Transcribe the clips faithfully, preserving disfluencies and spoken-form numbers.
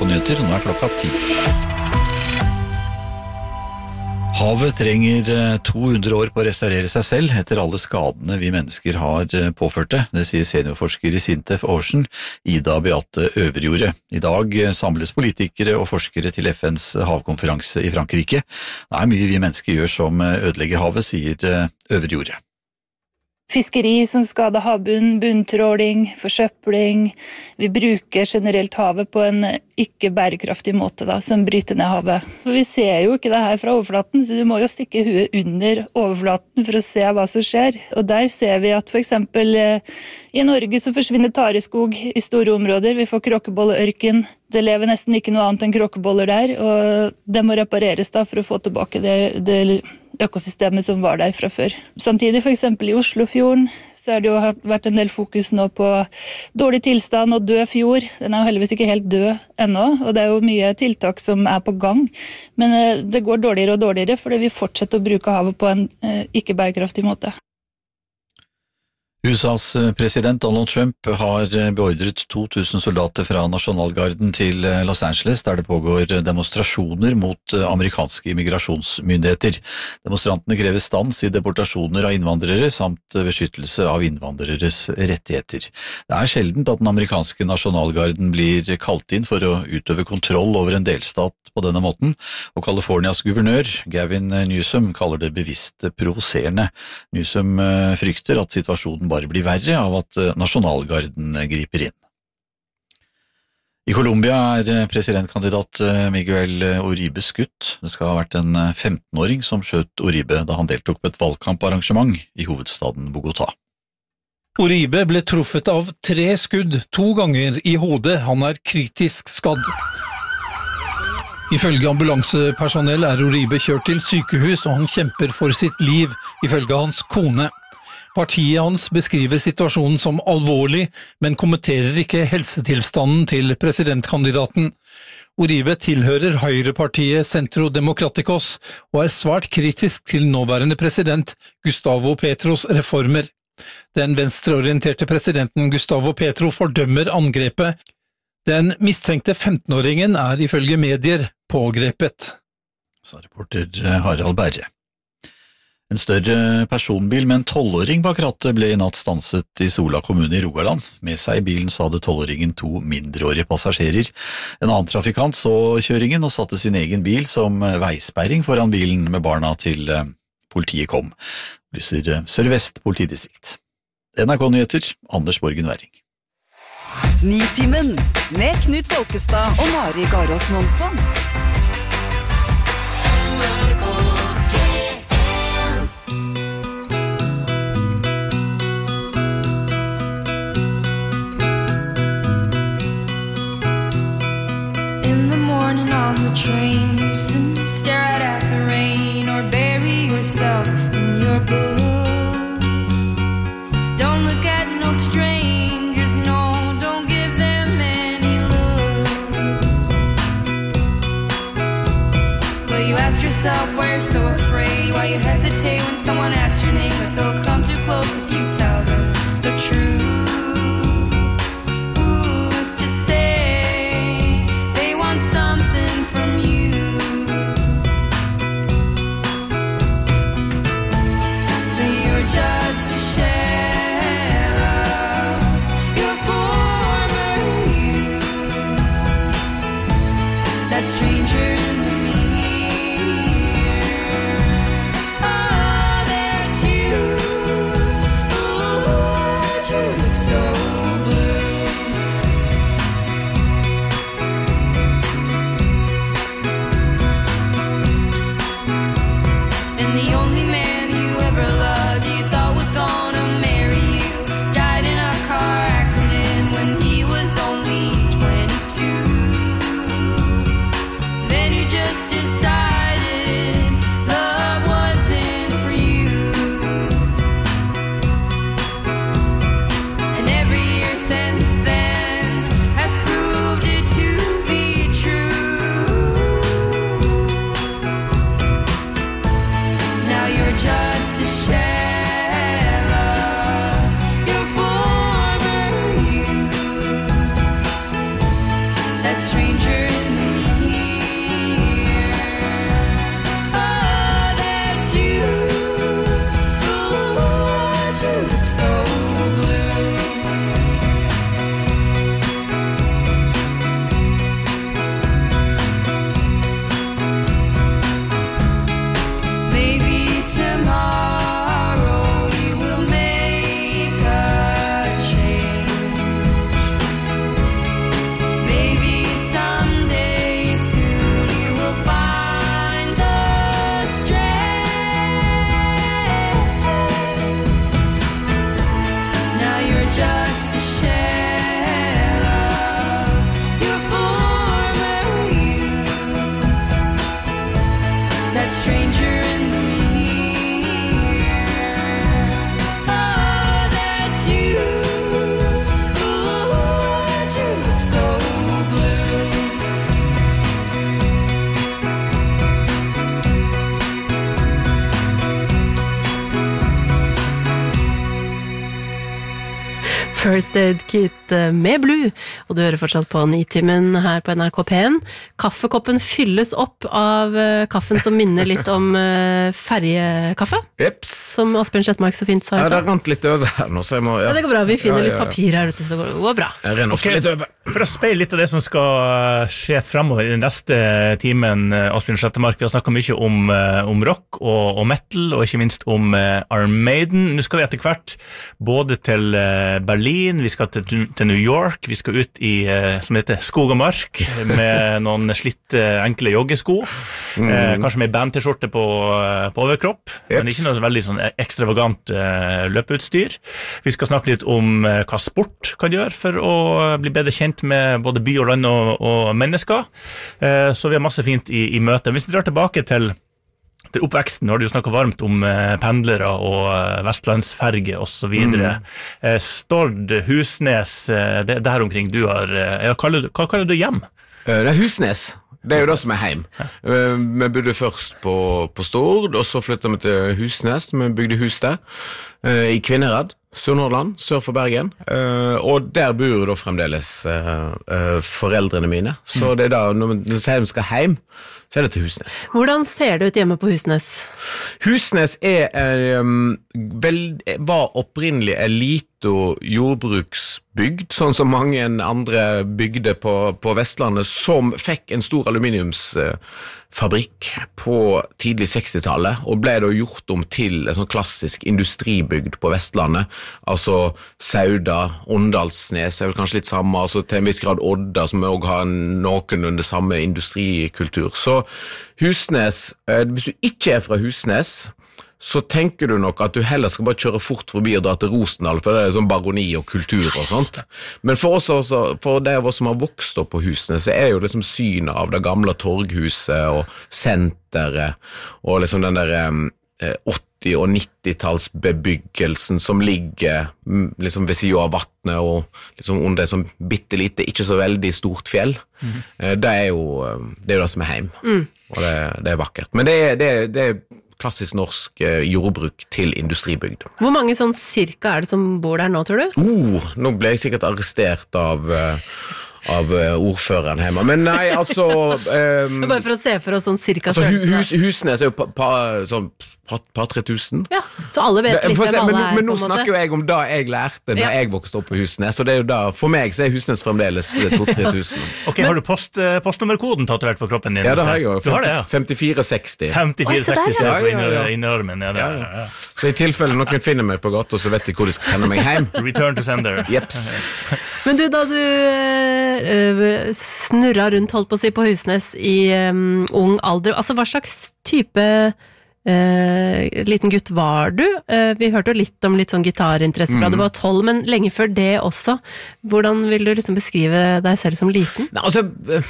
K Nyheter, nå er klokka ti. Havet trenger to hundre år på å restaurere seg selv etter alle skadene vi mennesker har påført det. Det sier seniorforsker i Sintef Ocean, Ida Beate Øverjordet. I dag samles politikere og forskere til F N's havkonferanse i Frankrike. Det er mye vi mennesker gjør som ødelegger havet, sier Øverjordet. Fiskeri som skader havbunn, bunntråling, forsøpling. Vi bruker generelt havet på en ikke bærekraftig måte da, som bryter ned havet. For vi ser jo ikke det her fra overflaten, så du må jo stikke huet under overflaten for å se hva som skjer. Og der ser vi at for eksempel i Norge så forsvinner tareskog i store områder. Vi får kråkebolleørken. Det lever nesten ikke noe annet enn kråkeboller der, og det må repareres da for å få tilbake det, det økosystemet som var der fra før. Samtidig for eksempel i Oslofjorden så har det jo vært en del fokus nå på dårlig tilstand og død fjord. Den er jo heldigvis ikke helt død ennå, og det er jo mye tiltak som er på gang. Men det går dårligere og dårligere fordi vi fortsetter å bruke havet på en ikke bærekraftig måte. U S A's president Donald Trump har beordret to tusen soldater fra Nasjonalgarden til Los Angeles, der det pågår demonstrasjoner mot amerikanske immigrasjonsmyndigheter. Demonstrantene krever stans i deportasjoner av innvandrere samt beskyttelse av innvandreres rettigheter. Det er sjeldent at den amerikanske Nasjonalgarden blir kalt inn for å utøve kontroll over en delstat på denne måten, og Californias guvernør, Gavin Newsom, kaller det bevisst provoserende. Newsom frykter at situasjonen bare blir verre av at Nasjonalgarden griper inn. I Colombia er presidentkandidat Miguel Uribe skutt. Det skal ha vært en femtenåring som skjøt Uribe da han deltok på et valgkamparrangement i hovedstaden Bogotá. Uribe ble truffet av tre skudd, to ganger i hodet. Han er kritisk skadd. Ifølge ambulansepersonell er Uribe kjørt til sykehus, og han kjemper for sitt liv, ifølge hans kone. Partiet hans beskriver situasjonen som alvorlig, men kommenterer ikke helsetilstanden til presidentkandidaten. Uribe tilhører høyrepartiet Centro Democráticos og er svært kritisk til nåværende president Gustavo Petros reformer. Den venstreorienterte presidenten Gustavo Petro fordømmer angrepet. Den mistenkte femtenåringen er ifølge medier pågrepet. Sa reporter Harald Berre. En større personbil med en tolvåring bak rattet ble i natt stanset i Sola kommune i Rogaland. Med seg i bilen så hadde tolvåringen to mindreårige passasjerer. En annen trafikant så kjøringen og satte sin egen bil som veisperring foran bilen med barna til politiet kom. Lyser Sør-Vest politidistrikt. N R K Nyheter, Anders Borgen Werring. Nitimen med Knut Folkestad og Mari Garås Monsson. In the morning on the train, you sit, stare out at the rain, or bury yourself in your book. Don't look at no strangers, no, don't give them any looks. But you ask yourself why you're so afraid, why you hesitate when someone asks your name, but they'll come too close if you tell them the truth. First Aid Kit med Blue, og du hører fortsatt på Nitimen her på N R K P en. Kaffekoppen fylles opp av kaffen som minner litt om ferjekaffe, Jeps. Som Asbjørn Sletmark så fint sa. Ja, det rant litt over her nå, så jeg må... Ja, ja det går bra, vi finner ja, ja, ja. litt papir her ute, så går det bra. Jeg renner også okay. litt over. For å speile litt av det som skal skje fremover i den neste timen, Asbjørn Sletmark, vi har snakket mye om, om rock og, og metal, og ikke minst om Iron Maiden. Nå skal vi etter hvert både til Berlin, vi skal til, til New York, vi skal ut i, som heter Skog og Mark, med noen slitt enkle joggesko, mm. eh, kanskje med band-t-skjorte på, på overkropp, Jeps. Men ikke noe veldig sånn ekstravagant eh, løpeutstyr. Vi skal snakke litt om eh, hva sport kan gjøre for å bli bedre kjent med både by og land og, og mennesker, eh, så vi har masse fint i, i møte. Hvis vi drar tilbake til til oppveksten, har du jo snakket varmt om eh, pendlere og eh, vestlandsferge og så videre. Mm. Eh, Stord, Husnes, eh, det, der omkring du har, eh, hva, kaller du, hva kaller du hjem? Det er Husnes. Det er jo det som er hjem. Ja. Uh, vi bodde først på, på Stord, og så flyttet vi til Husnes, vi bygde hus der, uh, i Kvinnherad, Sunnhordland, sør for Bergen, uh, og der bor da fremdeles uh, uh, foreldrene mine. Så mm. det er da, når vi sier vi skal hjem, så er det til Husnes. Hvordan ser det ut hjemme på Husnes? Husnes er, um, vel, var opprinnelig en liten jordbruksbygd, sånn som mange andre bygder på, på Vestlandet, som fikk en stor aluminiumsfabrikk på tidlig sekstitallet, og ble da gjort om til en sånn klassisk industribygd på Vestlandet, altså Sauda, Åndalsnes er vel kanskje litt samme, altså til en viss grad Odda, som også har noenlunde samme industrikultur. Så Husnes, hvis du ikke er fra Husnes, så tenker du nok at du heller skal bare kjøre fort forbi og dra til Rosendal, for det er sånn baroni og kultur og sånt. Men for oss også, for de av oss som har vokst opp på husene, så er jo liksom synet av det gamle torghuset og senteret, og liksom den der eh, åtti- og nittitallsbebyggelsen som ligger liksom ved siden av vattnet og liksom under et sånn bittelite, ikke så veldig stort fjell. Mm. Eh, det er jo det, er jo det som er hjem, mm. og det, det er vakkert. Men det er, det er, det er klassisk norsk jordbruk til industribygd. Hvor mange sånn cirka er det som bor der nå, tror du? Oh, nå ble jeg sikkert arrestert av, av ordføreren hjemme. Men nei, altså... Um, Bare for å se for oss sånn cirka altså, hus, Husnes er jo pa, pa, sånn par, par tre tusen. Ja, så alle vet litt hvem alle men, er. Men nå snakker jo jeg om da jeg lærte da ja. jeg vokste opp på Husnes, så det er jo da, for meg så er Husnes fremdeles to til tre tusen. Ok, men, har du post, postnummerkoden tatovert på kroppen din? Ja, det har jeg jo. Ja. femtifire seksti. femtifire seksti står på ja, ja. innerarmen. Ja, ja, ja. Så i tilfelle noen finner meg på gata, så vet de hvor de skal sende meg hjem. Return to sender. Jeps. Men du, da du øh, snurra rundt, holdt på å si, på Husnes i um, ung alder, altså hva slags type Uh, liten gutt var du? Uh, vi hørte jo litt om litt sånn gitarinteresse fra mm. du var tolv, men lenge før det også. Hvordan vil du liksom beskrive deg selv som liten? Nei, altså,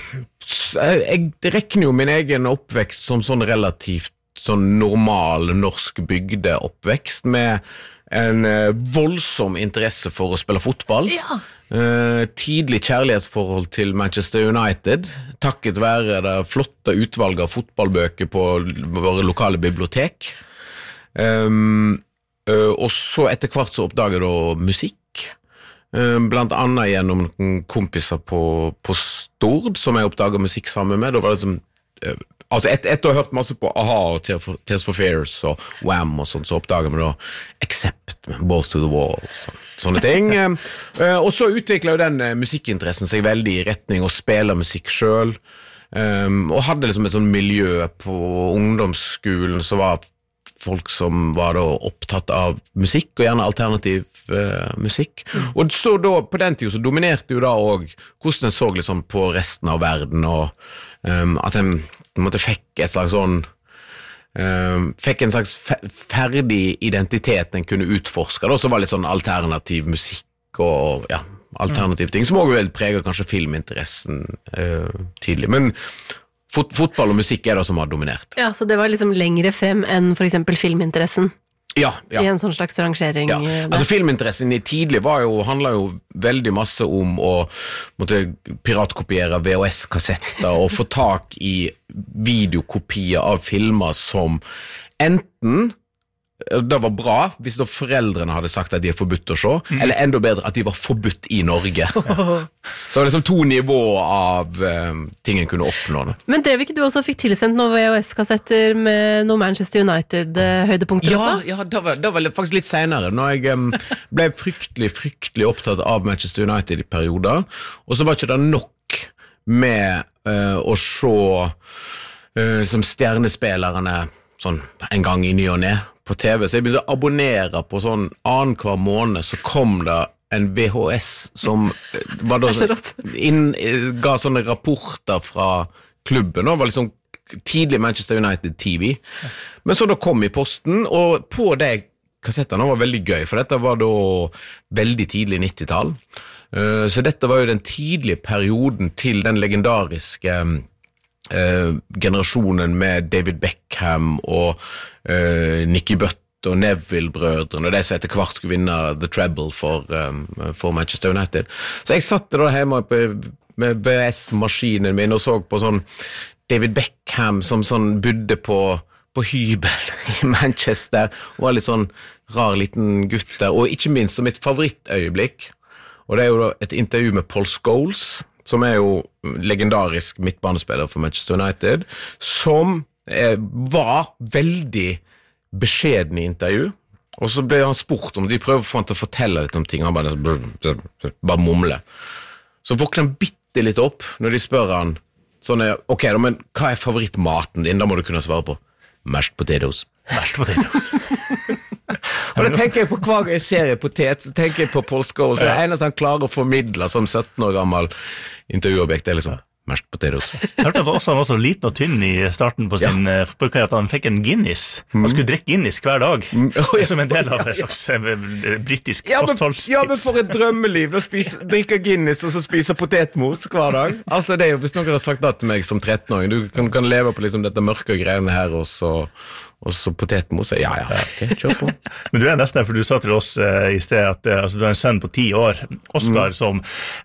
jeg rekner jo min egen oppvekst som sånn relativt sånn normal norsk bygdeoppvekst med en voldsom interesse for å spille fotball. Ja. Uh, tidlig kjærlighetsforhold til Manchester United, takket være det flotte utvalget av fotballbøker på våre lokale bibliotek. Um, uh, og så etter hvert så oppdaget jeg da musikk, uh, blant annet gjennom noen kompiser på, på Stord, som jeg oppdaget musikk sammen med. Da var det som... Uh, Altså et, etter å ha hørt masse på A H A og Tears for Fears og Wham og sånt, så oppdager vi da Accept, Balls to the Walls, sånne ting. uh, og så utviklet jo den uh, musikkinteressen seg veldig i retning å spille musikk selv, um, og hadde liksom et sånn miljø på ungdomsskolen, så var folk som var da opptatt av musikk, og gjerne alternativ uh, musikk. Mm. Og så da, på den tiden så dominerte jo da også hvordan en så liksom på resten av verden, og um, at en på en måte fikk et slags sånn um, fikk en slags ferdig identitet en kunne utforske, og så var det litt sånn alternativ musikk og ja, alternativ ting, som også vel preger kanskje filminteressen uh, tidlig, men fot fotball og musikk er det som har dominert. Ja, så det var liksom lengre frem enn for eksempel filminteressen? Ja, ja. I en sånn slags rangering. Ja. Altså filminteressen i tidlig var jo, handlet jo veldig masse om å måtte piratkopiere V H S-kassetter og få tak i videokopier av filmer som enten det var bra hvis da foreldrene hadde sagt at de er forbudt å se, mm. eller enda bedre at de var forbudt i Norge. Så det var liksom to nivåer av um, ting en kunne oppnå. Da. Men drev ikke du også fikk tilsendt noen V H S-kassetter med noen Manchester United-høydepunkter ja, også? Ja, det var, det var faktisk litt senere, når jeg um, ble fryktelig, fryktelig opptatt av Manchester United i perioder, og så var ikke det nok med uh, å se uh, som stjernespillerne sånn en gang i ny og ned på T V, så jeg begynte å abonnere på sånn annen hver måned, så kom det en V H S som var da, inn, ga sånne rapporter fra klubben, og var liksom tidlig Manchester United T V, men så da kom i posten, og på det kassettene var veldig gøy, for dette var da veldig tidlig nittitall, så dette var jo den tidlige perioden til den legendariske Uh, generasjonen med David Beckham og uh, Nicky Butt og Neville-brødrene, og de som etter hvert skulle vinne The Treble for, um, for Manchester United. Så jeg satt da hjemme på, med V S-maskinen min og så på sånn David Beckham som sånn bodde på, på hybel i Manchester, og var litt sånn rar liten gutt der, og ikke minst som mitt favorittøyeblikk, og det er jo da et intervju med Paul Scholes, som er jo legendarisk midtbanespiller for Manchester United, som eh, var veldig beskjeden i intervju, og så ble han spurt om de prøver å få han til å fortelle litt om ting, han bare, bare mumle. Så våkner han bitte litt opp når de spør han, sånn, ok, da, men hva er favorittmaten din? Da må du kunne svare på mashed potatoes. Mashed potatoes. Og da tenker jeg på hver gang jeg ser en potet, så tenker jeg på Paul Scholes, så det eneste han klarer å formidle som sytten år gammel intervjuobjekt er liksom mashed potatoes. Jeg hørte at også han var så liten og tynn i starten på sin ja. fotballkarriere at han fikk en Guinness. Han skulle drikke Guinness hver dag, mm. oh, ja. som en del av en slags britisk ja, kostholdstips. Ja, men for et drømmeliv, å drikke Guinness og så spise potetmos hver dag. Altså det er jo, hvis noen har sagt det til meg som trettenåring, du kan, kan leve på liksom dette mørke greiene her, og så og så potetmos, ja, ja, ok, kjør på. Men du er nesten der, for du sa til oss uh, i sted at uh, altså, du har en sønn på ti år, Oscar, mm. som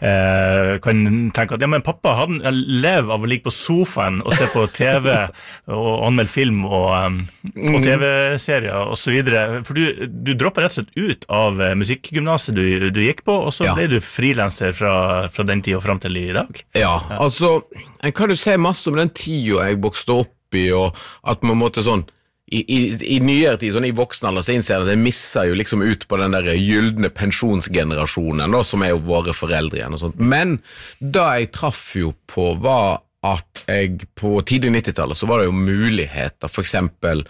uh, kan tenke at, ja, men pappa, han lever av å ligge på sofaen og se på T V og anmelde film og, um, og T V-serier og så videre, for du, du droppet rett og slett ut av uh, musikkgymnaset du, du gikk på, og så ja. ble du frilanser fra, fra den tid og frem til i dag. Ja, ja. altså, en kan jo si masse om den tida jeg vokste opp i, og at man måtte sånn, I, i, i nyere tid, sånn i voksenalder, så innser jeg at jeg misser jo liksom ut på den der gyldne pensjonsgenerasjonen, da, som er jo våre foreldre igjen og sånt. Men da jeg traff jo på var at jeg på tidlig nittitallet så var det jo muligheter, for eksempel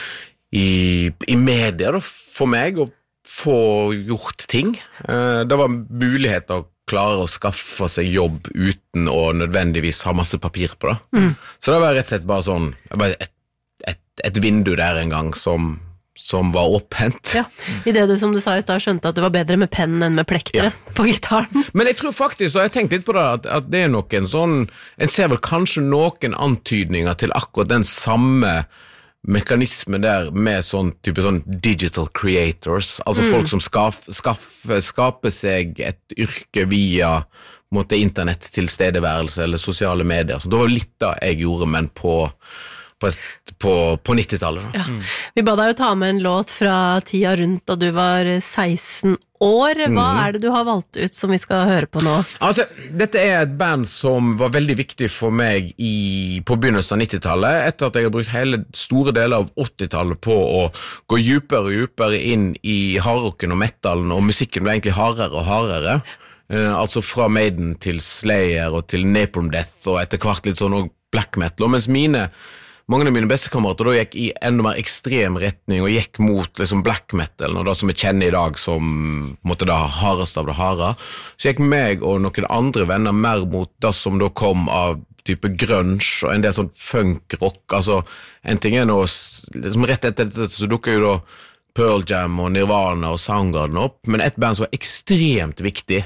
i, i media da, for meg å få gjort ting. Det var muligheter å klare å skaffe seg jobb uten å nødvendigvis ha masse papir på det. Mm. Så det var rett og slett bare sånn, bare et et vindu der en gang som, som var åpent. Ja, i det du som du sa i stad skjønte at du var bedre med pennen enn med plektere ja. på gitaren. Men jeg tror faktisk, og jeg tenkte litt på det, at, at det er nok en sånn, en ser vel kanskje noen antydninger til akkurat den samme mekanisme der med sånn type sånn digital creators, altså mm. folk som skaf, skaf, skaper seg et yrke via måte, internett tilstedeværelse eller sosiale medier. Så det var litt da jeg gjorde, men på På, på, på nittitallet. Ja. Mm. Vi ba deg jo ta med en låt fra tida rundt da du var seksten år. Hva mm. er det du har valgt ut som vi skal høre på nå? Altså, dette er et band som var veldig viktig for meg i, på begynnelsen av nittitallet, etter at jeg har brukt hele store deler av åttitallet på å gå dypere og dypere inn i hardrocken og metalen, og musikken ble egentlig hardere og hardere. Uh, altså fra Maiden til Slayer og til Napalm Death, og etter hvert litt sånn black metal, og mens mine Mange av mine beste kamerater da gikk i enda mer ekstrem retning og gikk mot liksom black metal, og det som vi kjenner i dag som måtte da hardest av det harde. Så gikk meg og noen andre venner mer mot det som da kom av type grunge og en del sånn funk-rock. Altså, en ting er nå, liksom rett etter dette så dukker jo da Pearl Jam og Nirvana og Soundgarden opp, men et band som var ekstremt viktig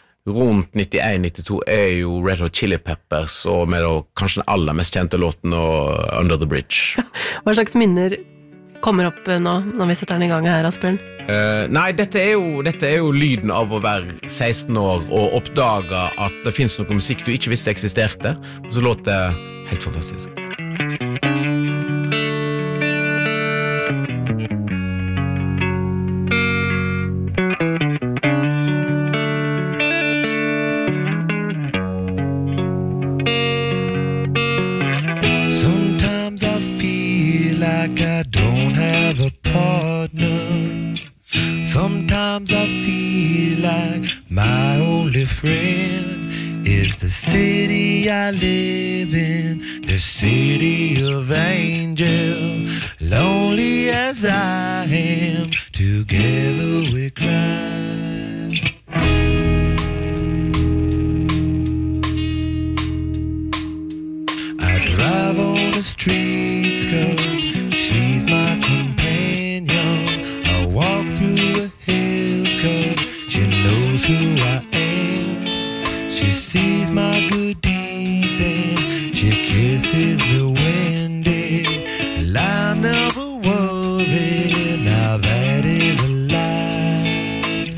rundt nittien nittito er jo Red Hot Chili Peppers, og med da, kanskje den aller mest kjente låten og Under the Bridge. Hva slags minner kommer opp nå når vi setter den i gang her, Asbjørn? Uh, nei, dette er, jo, dette er jo lyden av å være seksten år og oppdage at det finnes noe musikk du ikke visste eksisterte, og så låter det helt fantastisk. feel like my only friend is the city I live in, the city of angels. Lonely as I am, together we cry. I drive on the streets 'cause she's my companion. I walk through the hills 'cause she knows who I am. She sees my good deeds and she kisses me when day. And I never worry, now that is a lie.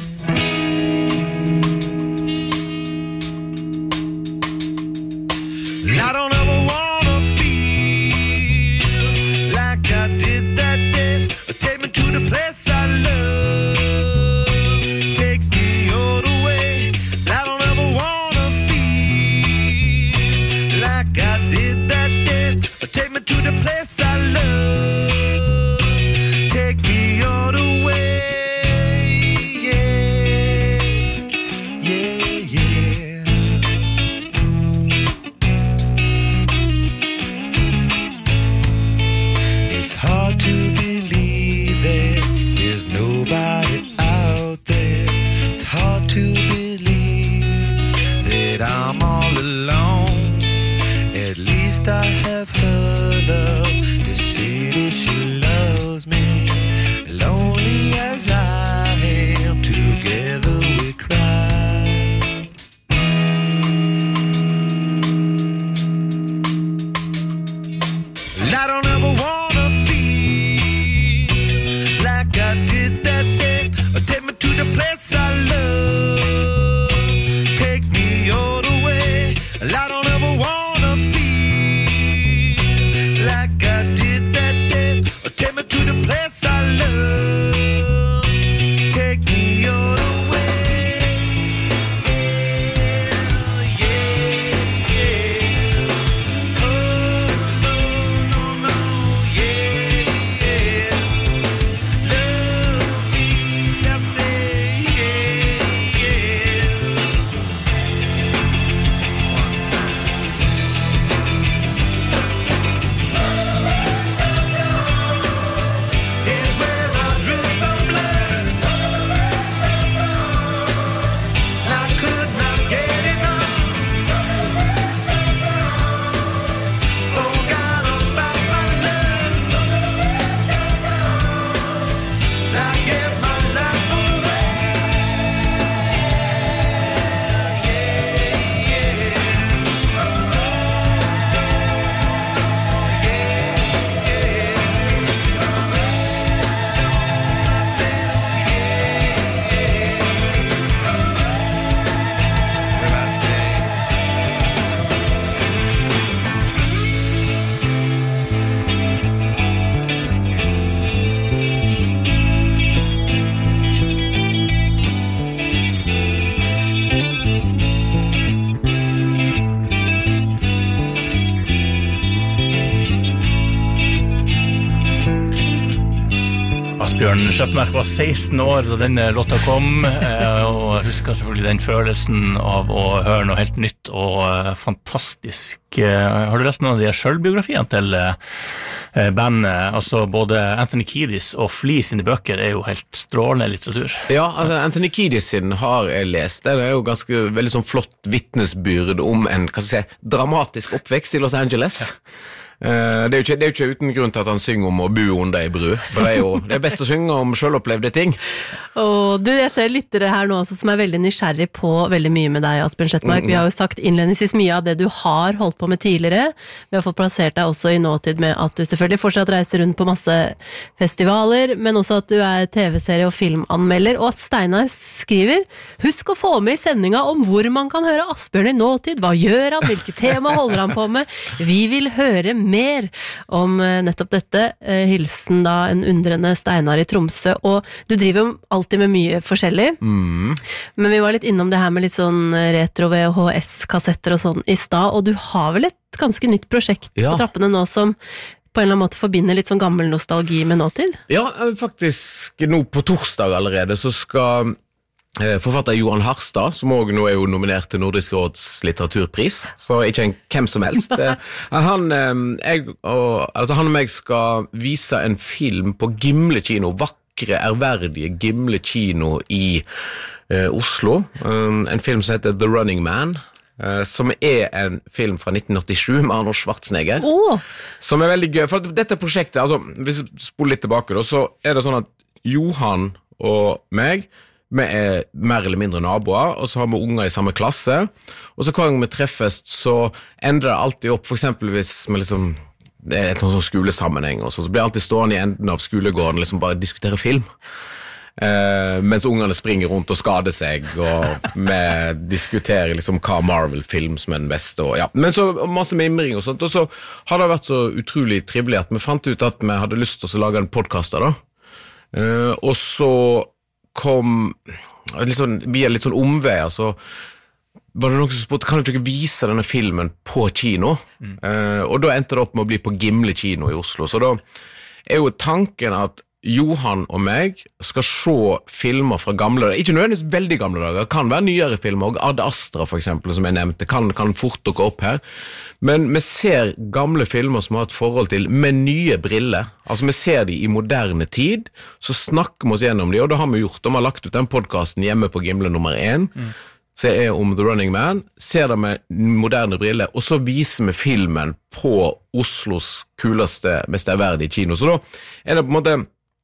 And I don't ever wanna feel like I did that day. Take me to the place I love, take me all the way. And I don't ever wanna feel like I did that day. Take me to the place I love, take me all the way. Yeah, yeah, yeah. It's hard to believe that there's nobody out there. It's hard to believe that I'm all alone. At least I have her love, the city she loves me. Lonely as I am, together we cry. And I don't ever wanna feel like I did that day. Take me to the place I love, take me all the way. And I don't ever wanna feel like I did that day. Take me to the place I love, take me all the way. Yeah, yeah. Oh, no, no, no, yeah, yeah. Love me, I say, yeah, yeah. One time. Is where I drew some blood. I could not get enough. Forgot about my love. I gave my life away. Where I stay. Asbjørn Slettemark var seksten år da denne låta kom, eh, og jeg husker selvfølgelig den følelsen av å høre noe helt nytt og eh, fantastisk. Eh, Har du lest noen av de selvbiografiene til eh, bandet? Altså både Anthony Kiedis og Flea sine bøker er jo helt strålende litteratur. Ja, altså Anthony Kiedis sin har jeg lest. Det er jo ganske veldig sånn flott vittnesbyrd om en, hva skal jeg si, dramatisk oppvekst i Los Angeles. Eh, Det er, jo ikke, det er jo ikke uten grunn til at han synger om å bo under ei bru, for det er jo det er best å synge om selvopplevde ting. Og du, jeg ser lyttere her nå også som er veldig nysgjerrig på veldig mye med deg, Asbjørn Slettemark. Vi har jo sagt innledningsvis mye av det du har holdt på med tidligere. Vi har fått plassert deg også i nåtid med at du selvfølgelig fortsatt reiser rundt på masse festivaler, men også at du er tv-serie- og filmanmelder, og at Steinar skriver: husk å få med i sendinga om hvor man kan høre Asbjørn i nåtid. Hva gjør han? Hvilke tema holder han på med? Vi vil høre mer om eh, nettopp dette. Eh, hilsen da en undrende Steinar i Tromsø. Og du driver jo alltid med mye forskjellig. Mm. Men vi var litt innom det her med litt sånn retro V H S-kassetter og sånn i stad, og du har vel et ganske nytt prosjekt Ja. på trappene nå som på en eller annen måte forbinder litt sånn gammel nostalgi med nåtid? Ja, faktisk nå på torsdag allerede så skal forfatter Johan Harstad, som også nå er jo nominert til Nordisk råds litteraturpris, så ikke en hvem som helst. Han, jeg, og, altså han og meg skal vise en film på Gimle kino, vakre, ærverdige Gimle kino i eh, Oslo. Um, en film som heter The Running Man, eh, som er en film fra nitten åttisju med Arnold Schwarzenegger, oh. som er veldig gøy. For dette prosjektet, altså, hvis vi spoler litt tilbake, da, så er det sånn at Johan og meg, vi er mer eller mindre naboer, og så har vi unger i samme klasse, og så hver gang vi treffes, så ender det alltid opp, for eksempel hvis vi liksom, det er et sånn skolesammenheng, og så, så blir jeg alltid stående i enden av skolegården, liksom bare diskutere film, eh, mens ungene springer rundt og skader seg, og vi diskuterer liksom hva Marvel-film som er den beste, og ja, men så masse mimring og sånt, og så har det vært så utrolig trivelig at vi fant ut at vi hadde lyst til å lage en podcast da, eh, og så kom litt sånn, via litt sånn omveier, så var det noen som spurte, kan du ikke vise denne filmen på kino? Mm. Uh, og da endte det opp med å bli på Gimle kino i Oslo, så da er jo tanken at Johan og meg skal se filmer fra gamle dager, ikke nødvendigvis veldig gamle dager, kan være nyere filmer, og Ad Astra for eksempel, som jeg nevnte, kan, kan fort dukke opp her, men vi ser gamle filmer som vi har et forhold til med nye briller, altså vi ser de i moderne tid, så snakker vi oss gjennom de, og det har vi gjort, og vi har lagt ut den podcasten hjemme på Gimle nummer én, mm. så er om The Running Man, ser det med moderne briller, og så viser vi filmen på Oslos kuleste, mest ærverdige kino, så da er det på en måte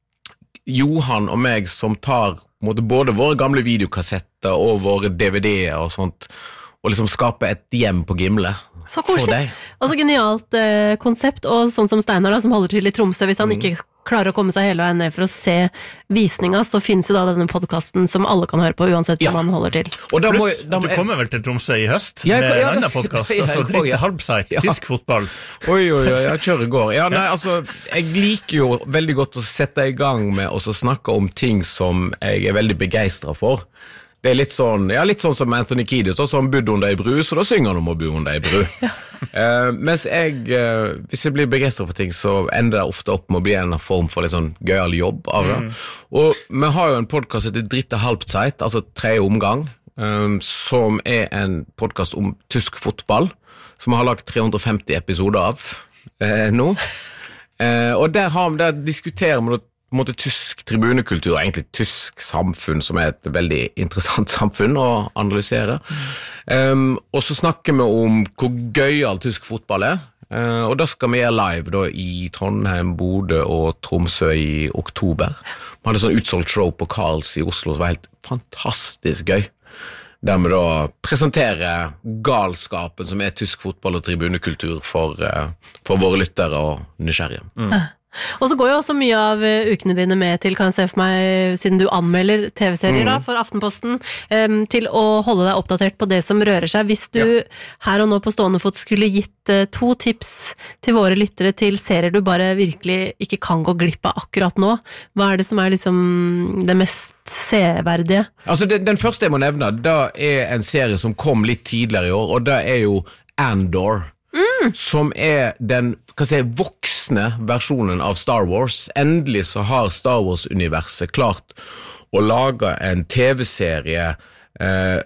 Johan og meg som tar måte, både våre gamle videokassetter og våre D V D-er og sånt, og liksom skape et hjem på Gimle. Så koselig. Og så genialt eh, konsept, og sånn som Steinar da, som holder til i Tromsø, hvis han mm. ikke klarer å komme seg hele veien ned for å se visninga, så finnes jo da denne podcasten som alle kan høre på, uansett ja. Hvor man holder til. Og da Plus, må, da må, du kommer vel til Tromsø i høst, ja, med ja, en annen podcast, altså Dritt til Halbseit, ja. Tysk fotball. Oi, oi, oi, jeg kjører i går. Ja, nei, altså, jeg liker jo veldig godt å sette i gang med å snakke om ting som jeg er veldig begeistret for. Det er litt sånn, ja, litt sånn som Anthony Kiedis, som bodde under ei bru, så da synger han om å bo under ei bru. Ja. uh, mens jeg, uh, hvis jeg blir begeistret for ting, så ender det ofte opp med å bli en form for litt sånn gøyal jobb av det. Mm. Og vi har jo en podcast som heter Dritt til Halbseit, altså tredje omgang, um, som er en podcast om tysk fotball, som vi har lagt tre hundre og femti episoder av uh, nå. Uh, og der, har, der diskuterer vi på en måte tysk tribunekultur, egentlig tysk samfunn, som er et veldig interessant samfunn å analysere. Um, og så snakker vi om hvor gøyal tysk fotball er, uh, og da skal vi gjøre live da, i Trondheim, Bodø og Tromsø i oktober. Vi hadde sånn utsolgt show på Karls i Oslo, som var helt fantastisk gøy. Der vi da presenterer galskapen som er tysk fotball og tribunekultur for, uh, for våre lyttere og nysgjerrige. Mm. Og så går jo også mye av ukene dine med til, kan jeg se for meg, siden du anmelder T V-serier mm. da, for Aftenposten, um, til å holde deg oppdatert på det som rører seg. Hvis du ja. Her og nå på stående fot skulle gitt uh, to tips til våre lyttere til serier du bare virkelig ikke kan gå glipp av akkurat nå, hva er det som er liksom det mest severdige? Altså, den, den første jeg må nevne, da er en serie som kom litt tidligere i år, og da er jo Andor. Mm. Som er den kan jeg si, voksne versjonen av Star Wars. Endelig så har Star Wars-universet klart å lage en T V-serie eh,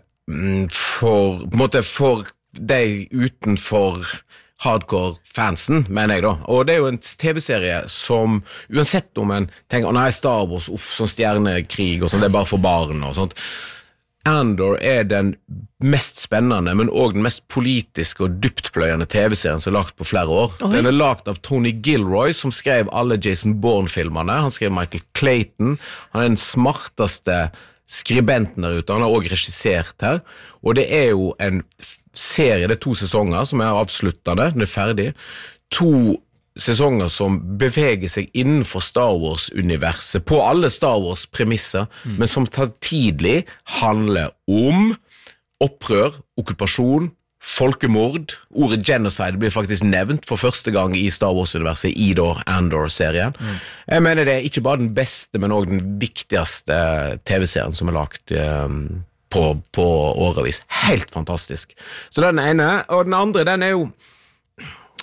for, på en måte for de utenfor hardcore-fansen, mener jeg da. Og det er jo en T V-serie som, uansett om en tenker, å nei, Star Wars, uff, sånn stjernekrig og sånn, det er bare for barn og sånt. Andor er den mest spennende, men også den mest politiske og dyptpløyende T V-serien som er lagt på flere år. Oi. Den er lagt av Tony Gilroy, som skrev alle Jason Bourne-filmerne. Han skrev Michael Clayton. Han er den smarteste skribenten der ute. Han har også regissert her. Og det er jo en serie, det er to sesonger som er avsluttende, den er ferdig. To sesonger som beveger seg innenfor Star Wars-universet på alle Star Wars-premisser, mm. men som tidlig handler om opprør, okkupasjon, folkemord. Ordet genocide blir faktisk nevnt for første gang i Star Wars-universet i da Andor-serien. Mm. Jeg mener det er ikke bare den beste, men også den viktigste T V-serien som er lagt um, på, på årevis. Helt fantastisk. Så den ene, og den andre, den er jo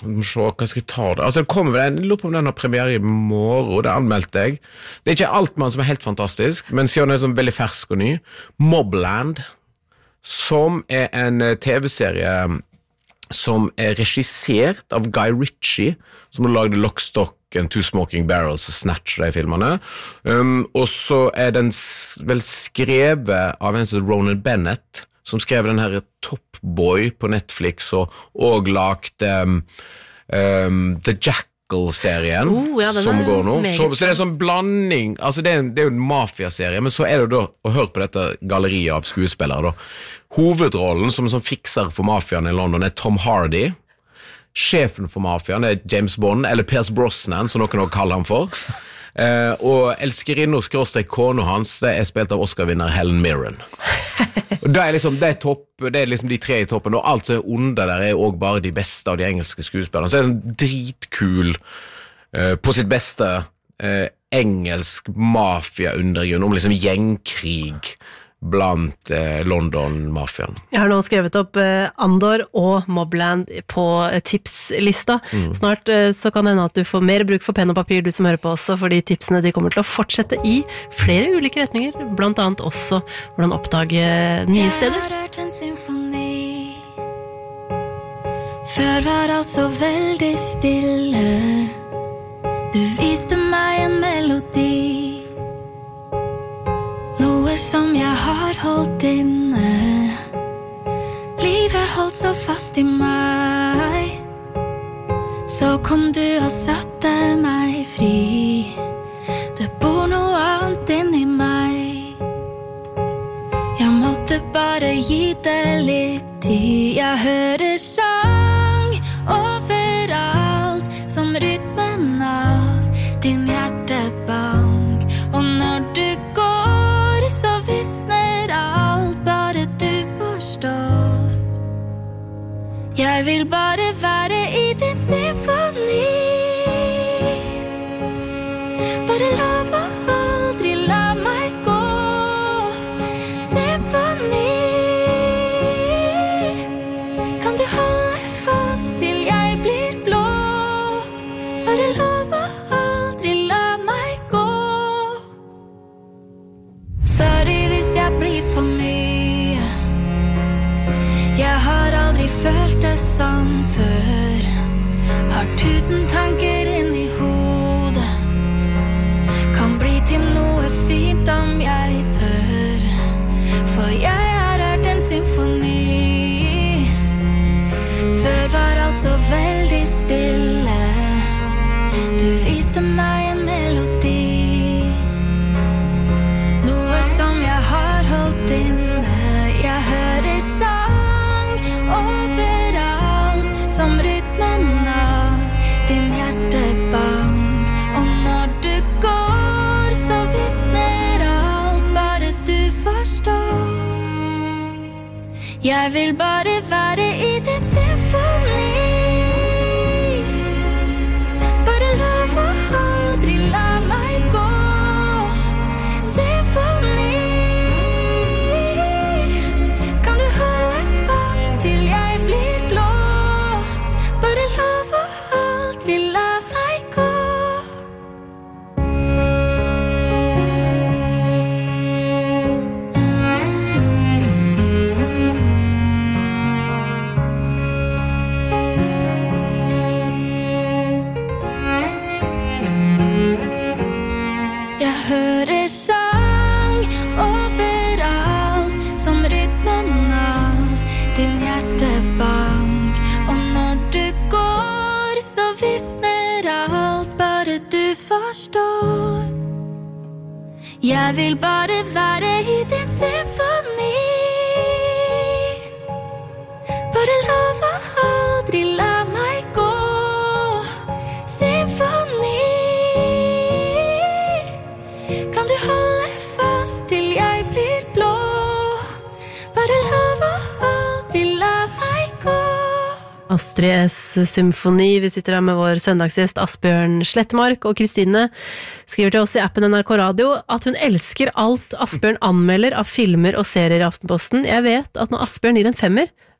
må se, hva skal jeg ta det? Altså, det kommer vel en, jeg lurer på om den har premiere i morgen, det anmeldte jeg. Det er ikke Altmann som er helt fantastisk, men siden den er sånn veldig fersk og ny. Mobland, som er en tv-serie som er regissert av Guy Ritchie, som har laget Lock, Stock and Two Smoking Barrels og Snatch, de filmene. Um, og så er den s- vel skrevet av en som heter Ronan Bennett, som skrev den her Top Boy på Netflix, og, og lagt um, um, The Jackal-serien, Oh, ja, den som er går nå. meget Så, så det er sånn blanding, altså det er, det er jo en mafiaserie, men så er det jo da, og hør på dette galleriet av skuespillere da, hovedrollen som en sånn fikser for mafiaen i London er Tom Hardy, sjefen for mafiaen er James Bond, eller Pierce Brosnan, som noen også kaller han for, Uh, og elskerinne og skråstrek kone hans, det er spilt av Oscar-vinner Helen Mirren. Og det er liksom, det er topp, det er liksom de tre i toppen, og alt som er under der er også bare de beste av de engelske skuespillerne. Så det er sånn dritkul, uh, på sitt beste, uh, engelsk mafia-undergrunn, om liksom gjengkrig blant eh, London-mafiaen. Jeg har nå skrevet opp eh, Andor og Mobland på eh, tipslista. Mm. Snart eh, så kan det hende at du får mer bruk for penn og papir, du som hører på også, fordi tipsene de kommer til å fortsette i flere ulike retninger, blant annet også hvordan oppdage nye steder. Jeg har hørt en symfoni. Før var alt så veldig stille. Du viste meg en melodi, noe som jeg har holdt inne. Livet holdt så fast i meg. Så kom du og satte meg fri. Det bor noe annet inni meg. Jeg måtte bare gi det litt tid. Jeg hører sang overalt, som rytmen av din hjertebank. Og når du går, så visner alt, bare du forstår. Jeg vil bare være i din symfoni. Bare lov å aldri la meg gå. Symfoni. Kan du holde fast til jeg blir blå? Bare lov å aldri la meg gå. Sorry hvis jeg blir for mye. Jeg har aldri følt det sånn før. Har tusen tanker inn i hodet. Kan bli til noe fint om jeg tør. For jeg har hørt en symfoni. Før var alt så veldig stille. Du viste meg en melodi, noe som jeg har holdt inne. Jeg hører sang overalt, som rytmen av din hjertebank. Og når du går, så visner alt, bare du forstår. Jeg vil bare være i din symfoni. Bare lov å aldri la meg gå. Symfoni. Kan du holde fast til jeg blir blå? Bare lov å aldri la meg gå. Jeg hører sang overalt, som rytmen av din hjertebank. Og når du går, så visner alt, bare du forstår. Jeg vil bare være i din symfoni. Bare lov å aldri la meg gå. Symfoni. Kan du holde fast til jeg blir blå? Bare lov å aldri la meg gå. Astrid S. Symfoni. Vi sitter her med vår søndagsgjest Asbjørn Slettemark, og Kristine skriver til oss i appen N R K Radio at hun elsker alt Asbjørn anmelder av filmer og serier i Aftenposten. Jeg vet at når Asbjørn gir en femmer,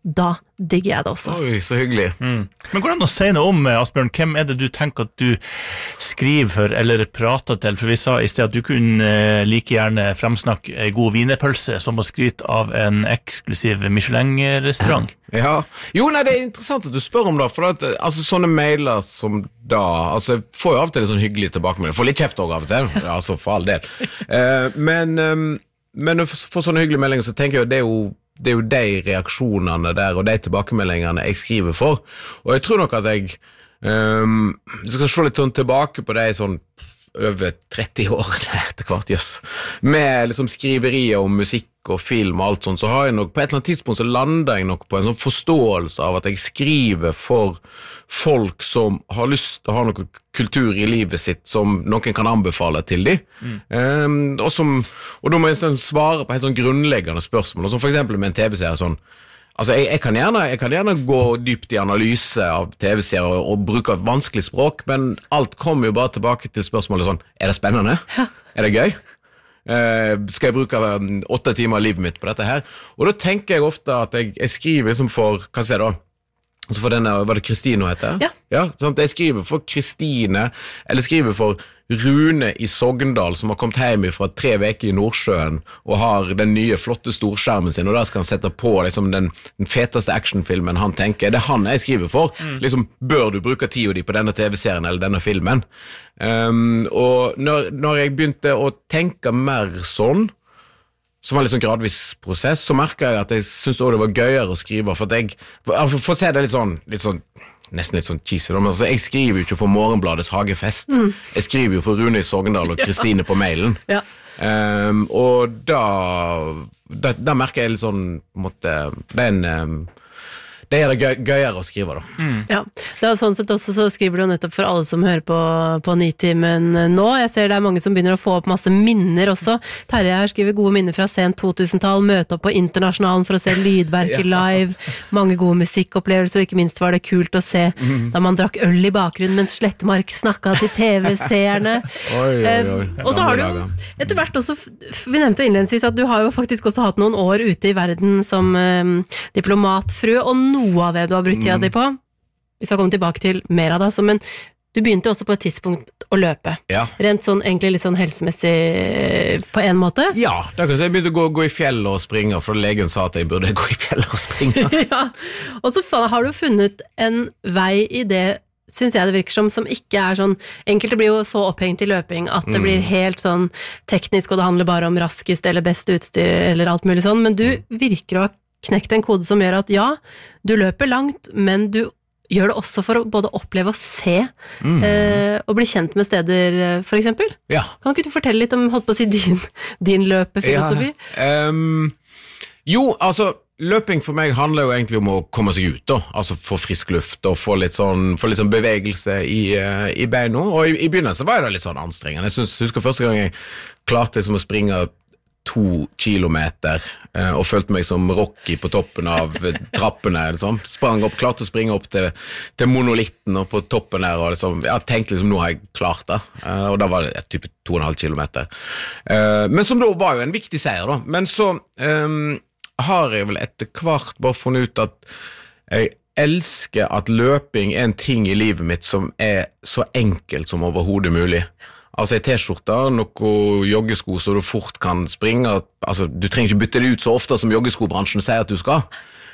da digger jeg det også. Oi, så hyggelig. Mm. Men går det an å si noe om, Asbjørn, hvem er det du tenker at du skriver for eller prater til? For vi sa i sted at du kunne like gjerne fremsnakke en god wienerpølse som å skryte av en eksklusiv Michelin-restaurant. Ja. ja. Jo, nei, det er interessant at du spør om det, for at, altså, sånne mailer som da, altså, jeg får jo av og til en sånn hyggelig tilbakemelding, får litt kjeft også av og til, altså, for all del. Uh, men, um, men for, for sånne hyggelige meldinger så tenker jeg at det er jo det er jo de reaksjonene der og de tilbakemeldingene jeg skriver for, og jeg tror nok at jeg um, skal se litt sånn tilbake på de sånn over tretti år etter hvert, yes. Med liksom skriverier om musikk og film og alt sånt, så har jeg nok på et eller annet tidspunkt så lander jeg nok på en sånn forståelse av at jeg skriver for folk som har lyst til å ha noe kultur i livet sitt som noen kan anbefale til dem. Mm. Um, og, som, og da må jeg sånn svare på helt sånn grunnleggende spørsmål, som for eksempel med en tv-serie sånn. Altså, jeg, jeg, kan gjerne, jeg kan gjerne gå dypt i analyse av tv-serier og, og bruke et vanskelig språk, men alt kommer jo bare tilbake til spørsmålet sånn, er det spennende? Ja. Er det gøy? Uh, skal jeg bruke um, åtte timer av livet mitt på dette her? Og da tenker jeg ofte at jeg, jeg skriver liksom for, hva sier jeg da? Altså for denne, var det Kristine hun heter? Ja. Ja, sånn at jeg skriver for Kristine, eller skriver for Rune i Sogndal, som har kommet hjem fra tre veker i Nordsjøen, og har den nye flotte storskjermen sin, og der skal han sette på liksom, den, den feteste actionfilmen han tenker. Det er han jeg skriver for. Mm. Liksom, bør du bruke tida di på denne tv-serien eller denne filmen? Um, og når, når jeg begynte å tenke mer sånn, som var en litt sånn gradvis prosess, så merket jeg at jeg synes også det var gøyere å skrive, for at jeg, for, for å se det litt sånn, litt sånn, nesten litt sånn cheesy, men altså, jeg skriver jo ikke for Morgenbladets hagefest, mm. jeg skriver jo for Rune i Sogndal og Kristine på mailen, ja. um, og da, da, da merker jeg litt sånn, på en måte, det er en... Um, det er det gøy, gøyere å skrive da. Mm. Ja, det er sånn sett også så skriver du nettopp for alle som hører på, på Nitimen nå. Jeg ser det er mange som begynner å få opp masse minner også. Terje her skriver gode minner fra sent to tusen-tall, møte opp på Internasjonalen for å se lydverket live, mange gode musikkopplevelser, og ikke minst var det kult å se mm. da man drakk øl i bakgrunnen mens Slettemark snakket til tv-seerne. oi, oi, oi. Um, og så har du jo etter hvert også, vi nevnte innledningsvis at du har jo faktisk også hatt noen år ute i verden som um, diplomatfrue, og noe noe av det du har brukt tida di på. Vi skal komme tilbake til mer av det, så, men du begynte også på et tidspunkt å løpe. Ja. Rent sånn, egentlig litt sånn helsemessig på en måte. Ja, da kan jeg si jeg begynte å gå, gå i fjellet og springe, for legen sa at jeg burde gå i fjellet og springe. ja, og så har du funnet en vei i det, synes jeg det virker som, som ikke er sånn, enkelte blir jo så opphengt i løping at det mm. blir helt sånn teknisk, og det handler bare om raskest eller best utstyr eller alt mulig sånn, men du virker å ha knekt en kode som gjør at ja, du løper langt, men du gjør det også for å både oppleve og se, mm. eh, og bli kjent med steder, for eksempel. Ja. Kan ikke du fortelle litt om, holdt på å si, din, din løpefilosofi? Ja. Um, jo, altså, løping for meg handler jo egentlig om å komme seg ut, da. Altså få frisk luft og få litt sånn, få litt sånn bevegelse i, uh, i beina, og i, i begynnelsen var det litt sånn anstrengende. Jeg synes, husker første gang jeg klarte liksom å springe to kilometer eh, og følte meg som Rocky på toppen av trappene, liksom. Sprang opp, klarte å springe opp til, til monolitten og på toppen der, og liksom, jeg tenkte liksom, nå har jeg klart det, eh, og da var det et type to og en halv kilometer. Eh, men som da var jo en viktig seier da, men så eh, har jeg vel etter hvert bare funnet ut at jeg elsker at løping er en ting i livet mitt som er så enkelt som overhodet mulig. Altså en t-skjorte, noe joggesko så du fort kan springe, altså du trenger ikke bytte det ut så ofte som joggeskobransjen sier at du skal,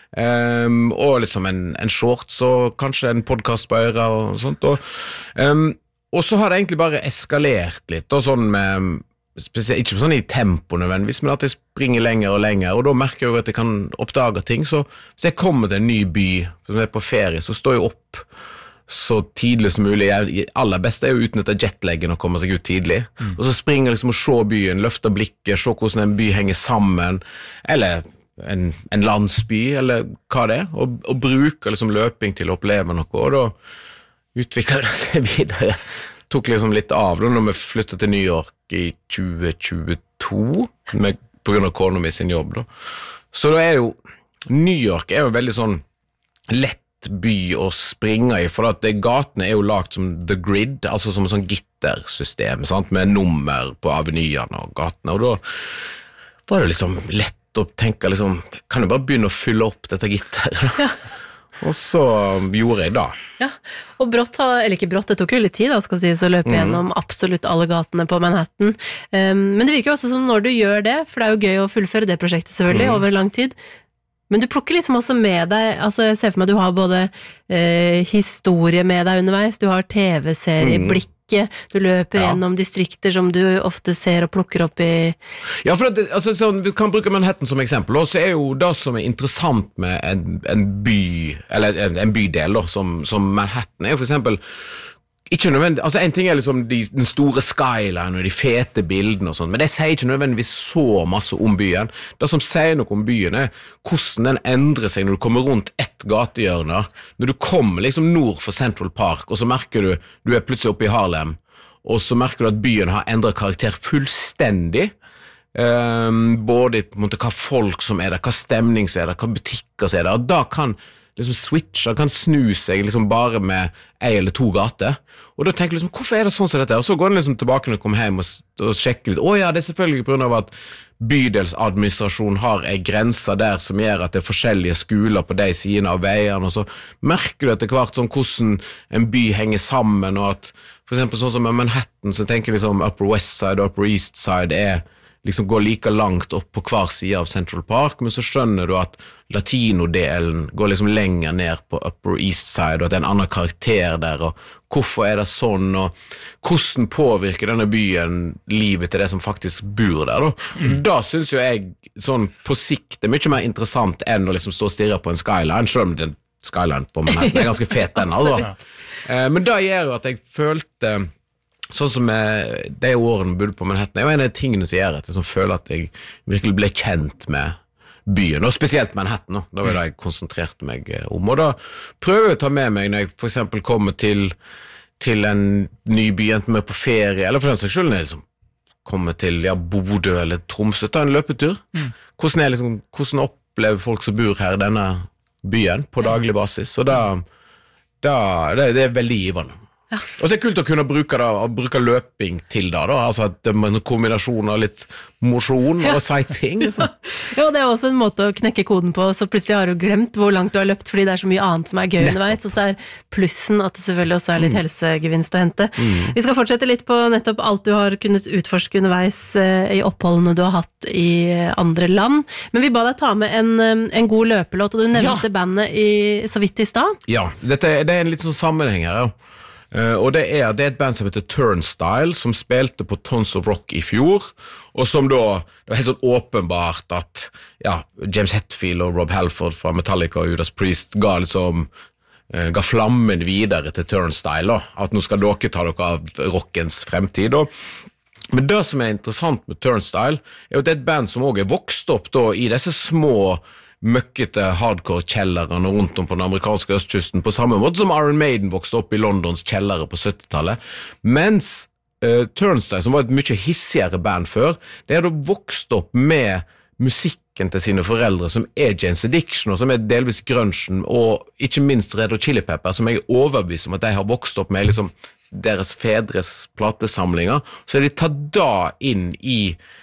um, og liksom en, en shorts og kanskje en podcast på øret og sånt, og, um, og så har det egentlig bare eskalert litt, og sånn med, spesielt, ikke sånn i tempo nødvendigvis, men at jeg springer lenger og lenger, og da merker jeg jo at jeg kan oppdage ting, så hvis jeg kommer til en ny by, som er på ferie, så står jeg opp så tidlig som mulig. Jeg, aller beste er jo å utnytte jetleggen og komme seg ut tidlig. Mm. Og så springer liksom og se byen, løfte blikket, se hvordan en by henger sammen, eller en, en landsby, eller hva det er, og, og bruke liksom løping til å oppleve noe, og da utvikler det seg videre. Tok liksom litt av da når vi flyttet til New York i tjue tjueto, med, på grunn av kona mi sin jobb da. Så da er jo, New York er jo veldig sånn lett by å springe i, for at det, gatene er jo lagt som the grid, altså som en sånn gittersystem, sant? Med nummer på avenyene og gatene, og da var det liksom lett begynt å tenke liksom, kan jeg bare begynne å fylle opp dette gitteret? Ja. Og så gjorde jeg det. Ja, og brått, eller ikke brått, det tok jo litt tid da, skal sies, å løpe mm. gjennom absolutt alle gatene på Manhattan. Um, men det virker jo også som når du gjør det, for det er jo gøy å fullføre det prosjektet selvfølgelig, mm. over lang tid, men du plukker liksom også med deg, altså jeg ser for meg at du har både eh, historie med deg underveis, du har tv-serie, mm. blikk, du løper ja. Gjennom distrikter som du ofte ser og plukker opp i... Ja, for det, altså, sånn, vi kan bruke Manhattan som eksempel, og så er jo det som er interessant med en, en by, eller en, en bydel da, som, som Manhattan er jo for eksempel ikke nødvendig, altså en ting er liksom de, den store skyline og de fete bildene og sånt, men det sier ikke nødvendigvis så masse om byen. Det som sier noe om byen er hvordan den endrer seg når du kommer rundt ett gatehjørne, når du kommer liksom nord for Central Park, og så merker du, du er plutselig oppe i Harlem, og så merker du at byen har endret karakter fullstendig, um, både på en måte hva folk som er der, hva stemning som er der, hva butikker som er der, og da kan liksom switcher, kan snu seg liksom bare med ei eller to gater, og da tenker jeg liksom, hvorfor er det sånn som dette? Og så går den liksom tilbake når jeg kommer hjem og, og sjekker litt, å ja, det er selvfølgelig på grunn av at bydelsadministrasjonen har ei grense der som gjør at det er forskjellige skoler på de sidene av veiene, og så merker du etter hvert sånn hvordan en by henger sammen, og at for eksempel sånn som med Manhattan, så tenker jeg liksom Upper West Side og Upper East Side er liksom går like langt opp på hver side av Central Park, men så skjønner du at latinodelen går liksom lenger ned på Upper East Side, og at det er en annen karakter der, og hvorfor er det sånn, og hvordan påvirker denne byen livet til det som faktisk bor der, da. Mm. Da synes jo jeg, sånn på sikt, det er mye mer interessant enn å liksom stå og stirre på en skyline, selv om den skyline på Manhattan er ganske fet den, altså. Men da gjør jo at jeg følte sånn som jeg, de årene bodde på Manhattan, er jo en av de tingene som gjør at jeg føler at jeg virkelig ble kjent med byen, og spesielt Manhattan, da var det jeg konsentrerte meg om, og da prøver jeg å ta med meg når jeg for eksempel kommer til, til en ny by, enten med på ferie, eller for den saks skyld, når jeg liksom kommer til ja, Bodø eller Tromsø, ta en løpetur. Mm. Hvordan, er liksom, hvordan opplever folk som bor her i denne byen på daglig basis, og da, da det, det er veldig givende. Ja. Og så er det kult å kunne bruke, da, å bruke løping til da, da, altså at det er en kombinasjon av litt mosjon og sightseeing. Liksom. Ja, det er også en måte å knekke koden på, så plutselig har du glemt hvor langt du har løpt, fordi det er så mye annet som er gøy underveis, og så er plussen at det selvfølgelig også er litt mm. helsegevinst å hente. Mm. Vi skal fortsette litt på nettopp alt du har kunnet utforske underveis eh, i oppholdene du har hatt i andre land, men vi ba deg ta med en, en god løpelåt, og du nevnte ja. Bandet i, så vidt i stad. Ja, dette, det er en litt sånn sammenheng her, ja. Uh, og det er, det er et band som heter Turnstile, som spilte på Tons of Rock i fjor, og som da, det var helt sånn åpenbart at ja, James Hetfield og Rob Halford fra Metallica og Judas Priest ga liksom uh, ga flammen videre til Turnstile, da, at nå skal dere ta dere av rockens fremtid, da. Men det som er interessant med Turnstile er jo at det er et band som også er vokst opp da, i disse små møkkete hardcore-kjellerne rundt om på den amerikanske østkysten, på samme måte som Iron Maiden vokste opp i Londons kjellere på syttitallet, mens uh, Turnstile, som var et mye hissigere band før, det er da vokst opp med musikken til sine foreldre, som er Jane's Addiction, og som er delvis grunchen, og ikke minst Red Hot Chili Peppers, som jeg er overbevist om at de har vokst opp med liksom deres fedres platesamlinger, så er de tatt da inn i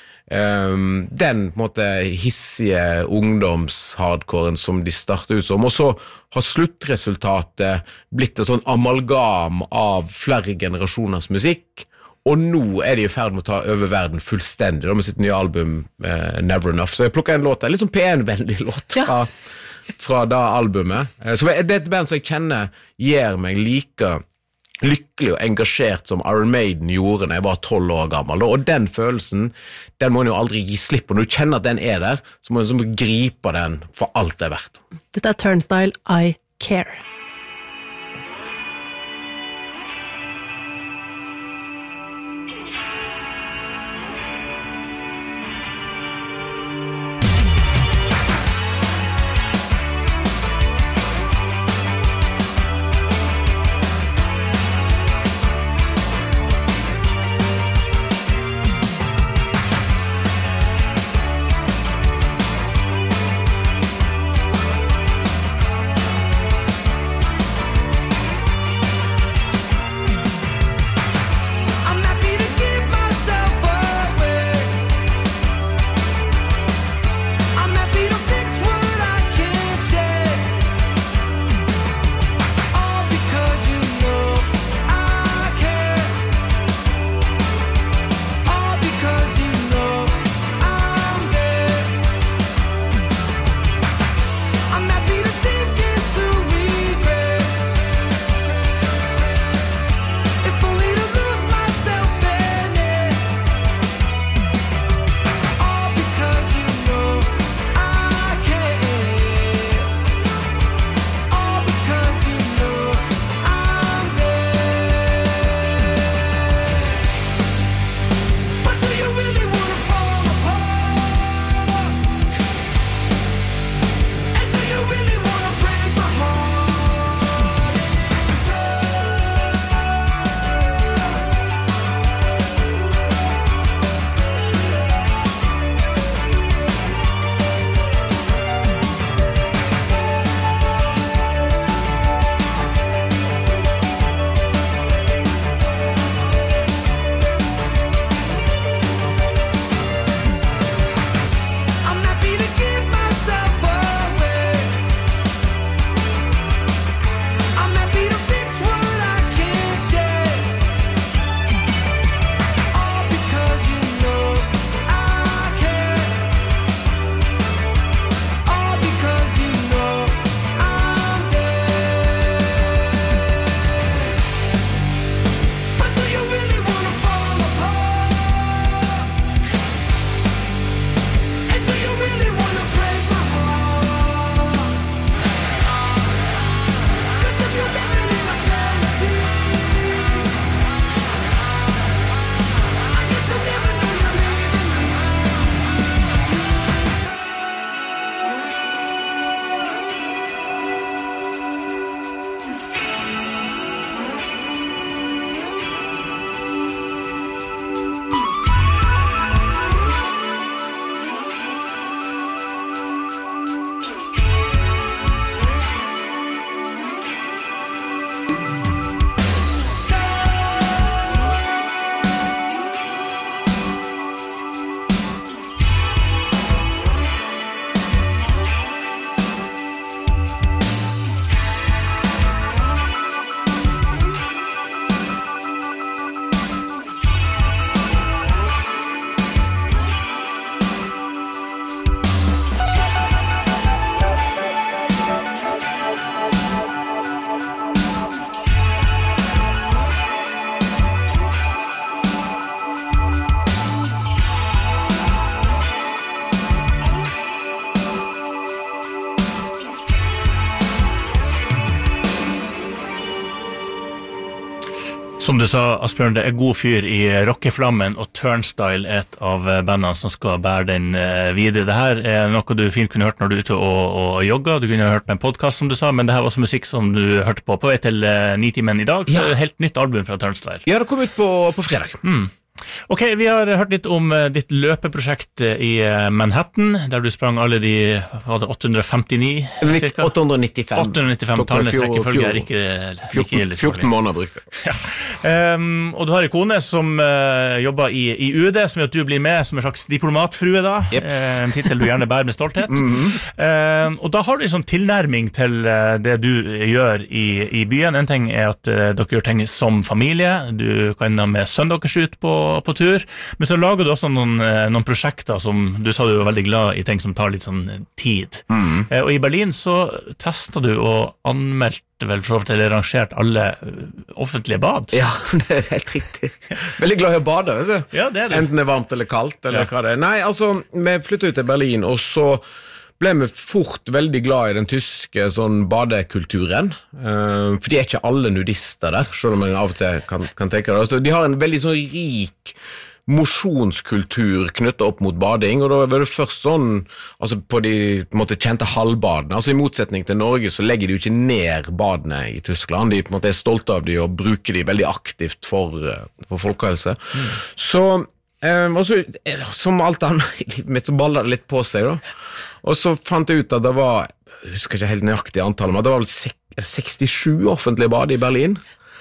Um, den på en måte hissige ungdomshardcoren som de startet ut som, og så har sluttresultatet blitt et sånn amalgam av flere generasjoners musikk, og nå er de i ferd med å ta over verden fullstendig da, med sitt nye album uh, Never Enough, så jeg plukker en låt, en litt sånn P N-vennlig låt fra, ja. fra da albumet, uh, så det er et band som jeg kjenner gjør meg like lykkelig og engasjert som Iron Maiden gjorde når jeg var tolv år gammel, og den følelsen, den må en jo aldri gi slipp på. Når du kjenner at den er der, så må du gripe den for alt det er verdt. Dette er Turnstile, I Care. Som du sa, Asbjørn, det er god fyr i Rockeflammen, og Turnstile er et av bandene som skal bære den videre. Det her er noe du fint kunne hørt når du er ute og, og jogger. Du kunne hørt på en podcast, som du sa, men det her var også musikk som du hørte på på vei til Nitimen i dag. Ja. Helt nytt album fra Turnstile. Ja, det kom ut på, på fredag. Mm. Ok, vi har hørt litt om ditt løpeprosjekt i Manhattan, der du sprang alle de, var det åtte hundre femtini cirka? åtte hundre nittifem. åtte hundre nittifem, tallenes rekkefølge er ikke, ikke fjorten, fjorten måneder brukte. Ja. Um, og du har en kone som uh, jobber i, i U D, som gjør at du blir med som en slags diplomatfrue da, Jeps. uh, en titel du gjerne bærer med stolthet. Mm-hmm. um, og da har du en sånn tilnærming til uh, det du gjør i, i byen. En ting er at uh, dere gjør ting som familie, du kan ha med sønn deres ut på på tur, men så lager du også noen, noen prosjekter som du sa du var veldig glad i, ting som tar litt sånn tid. Mm. Og i Berlin så testet du og anmeldte vel for eller rangert alle offentlige bad. Ja, det er helt riktig. Veldig glad i å bade, vet du. Ja, det er det. Enten det er varmt eller kaldt, eller ja. hva det er. Nei, altså, vi flyttet ut til Berlin, og så ble vi fort veldig glad i den tyske sånn badekulturen, uh, for de er ikke alle nudister der, selv om jeg av og til kan, kan tenke det. Altså, de har en veldig sånn rik mosjonskultur knyttet opp mot bading, og da var det først sånn, altså på de på en måte, kjente halvbadene, altså i motsetning til Norge så legger de jo ikke ned badene i Tyskland, de på en måte er stolte av de og bruker de veldig aktivt for, for folkehelse. Mm. Så, um, og så, som alt annet i livet mitt, så baller det litt på seg da. Og så fant jeg ut at det var, jeg husker ikke helt nøyaktig antallet, men det var vel sekstisju offentlige bad i Berlin.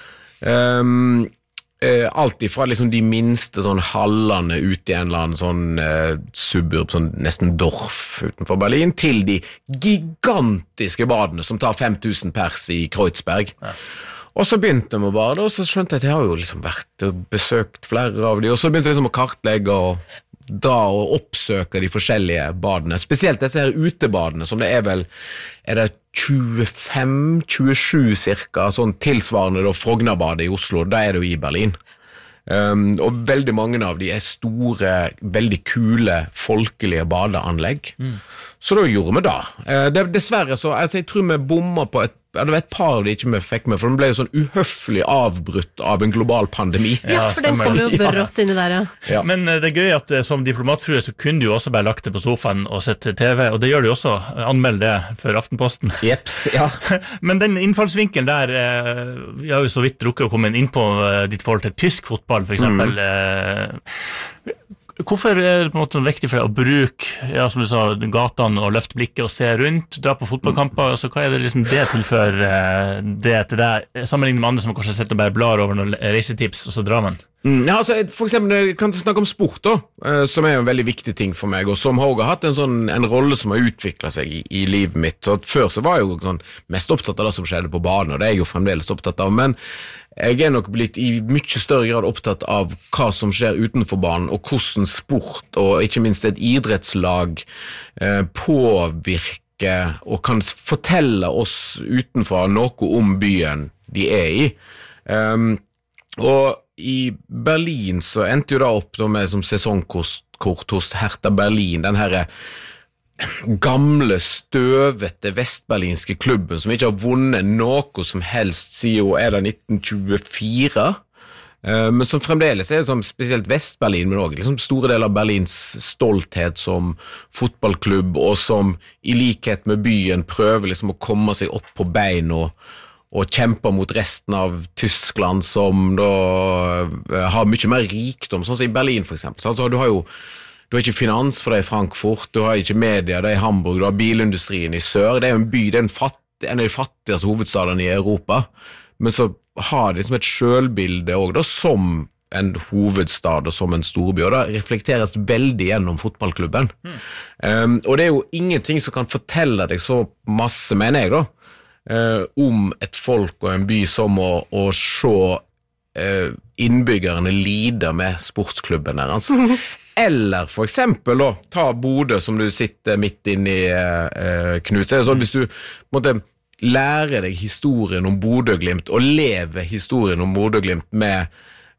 Um, uh, alt ifra liksom de minste sånn hallene ut i en eller annen sånn uh, suburb, sånn nesten dorf utenfor Berlin, til de gigantiske badene som tar fem tusen pers i Kreuzberg. Ja. Og så begynte vi å bade, og så skjønte jeg at jeg har jo liksom vært og besøkt flere av de, og så begynte jeg liksom å kartlegge og da å oppsøke de forskjellige badene, spesielt disse her utebadene, som det er vel, er det tjuefem tjuesju cirka, sånn tilsvarende da Frognerbadet i Oslo, da er det jo i Berlin. Um, og veldig mange av de er store, veldig kule, folkelige badeanlegg. Mm. Så da gjorde vi da. Uh, det, dessverre så, altså jeg tror vi bommer på et Ja, det var et par av de ikke vi fikk med, for den ble jo sånn uhøflig avbrutt av en global pandemi. Ja, for den kom jo brått inni der, ja. Ja. Men det er gøy at som diplomatfrue så kunne du jo også bare lagt det på sofaen og sett T V, og det gjør du jo også, anmeld det for Aftenposten. Jeps, ja. Men den innfallsvinkelen der, jeg har jo så vidt drukket å komme inn på ditt forhold til tysk fotball, for eksempel. Mm. Hvorfor er det på en måte viktig for deg å bruke, ja, som du sa, gatene og løfte blikket og se rundt, dra på fotballkamper, altså hva er det liksom det tilfører det til deg, sammenlignet med andre som kanskje sitter og bare blar over noen reisetips, og så drar man? Mm, ja, altså, for eksempel, jeg kan snakke om sport da, som er en veldig viktig ting for meg, og som har også hatt en, sånn, en rolle som har utviklet seg i, i livet mitt. Så før så var jeg jo sånn, mest opptatt av det som skjedde på banen, og det er jeg jo fremdeles opptatt av, men jeg er nok blitt i mye større grad opptatt av hva som skjer utenfor banen, og hvordan sport, og ikke minst et idrettslag, eh, påvirker og kan fortelle oss utenfor noe om byen de er i. Um, og i Berlin så endte jo da opp da med som sesongkort hos Hertha Berlin, den her gamle, støvete vestberlinske klubben som ikke har vunnet noe som helst siden er det nitten tjuefire, men som fremdeles er som spesielt Vestberlin, men også liksom store deler av Berlins stolthet som fotballklubb, og som i likhet med byen prøver liksom å komme seg opp på bein og og kjemper mot resten av Tyskland, som da har mye mer rikdom, sånn som i Berlin for eksempel. Altså, du har jo du har ikke finans for det i Frankfurt, du har ikke media det i Hamburg, du har bilindustrien i sør, det er jo en by, det er en, fatt, en av de fattigste hovedstadene i Europa, men så har det liksom et selvbilde også da, som en hovedstad og som en storby, og da reflekteres veldig gjennom fotballklubben. Mm. Um, og det er jo ingenting som kan fortelle deg så masse, mener jeg da, Uh, om et folk og en by som å, å se uh, innbyggerne lide med sportsklubben der, altså. Eller for eksempel da, ta Bodø som du sitter midt inne i, uh, Knut, så er det sånn, hvis du måtte lære deg historien om Bodø-Glimt og leve historien om Bodø-Glimt med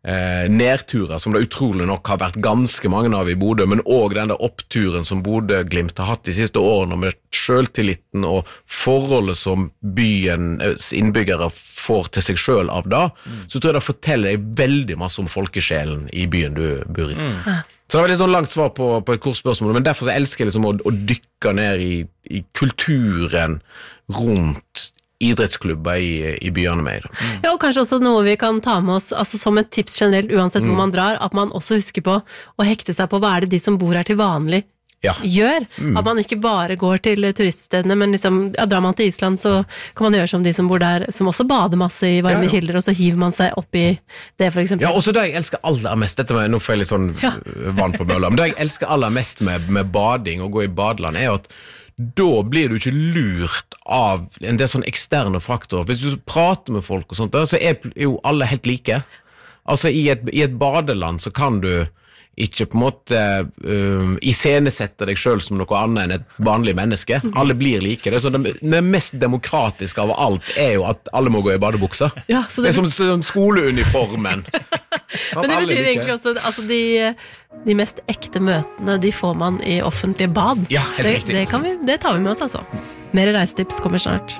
eh, nedturer, som det utrolig nok har vært ganske mange av i Bodø, men også den der oppturen som Bodø-Glimt har hatt de siste årene, med selvtilliten og forholdet som byens innbyggere får til seg selv av da, mm. så tror jeg det forteller deg veldig masse om folkesjelen i byen du bor i. Mm. Så det var litt sånn langt svar på, på et kort spørsmål, men derfor så elsker jeg liksom å, å dykke ned i, i kulturen rundt idrettsklubber i, i byene med. Mm. Ja, og kanskje også noe vi kan ta med oss altså som et tips generelt, uansett mm. hvor man drar, at man også husker på å hekte seg på hva er det de som bor her til vanlig ja. gjør. Mm. At man ikke bare går til turiststedene, men liksom, ja, drar man til Island, så kan man gjøre som de som bor der, som også bader masse i varme ja, ja. kilder, og så hiver man seg opp i det, for eksempel. Ja, også det jeg elsker aller mest, dette med, nå får jeg litt sånn ja. vann på mølla, men det jeg elsker aller mest med, med bading og gå i badeland, er jo at da blir du ikke lurt av en del sånn eksterne faktorer. Hvis du prater med folk og sånt, så er jo alle helt like. Altså i et, i et badeland så kan du ikke på en måte um, iscenesette deg selv som noe annet enn et vanlig menneske. Alle blir like. Det, er så det, det mest demokratiske av alt er jo at alle må gå i badebukser. Ja, det, det er som, som skoleuniformen. Men det betyr egentlig også altså de, de mest ekte møtene de får man i offentlige bad. Ja, helt det, riktig. Det, kan vi, det tar vi med oss altså. Mer reisetips kommer snart.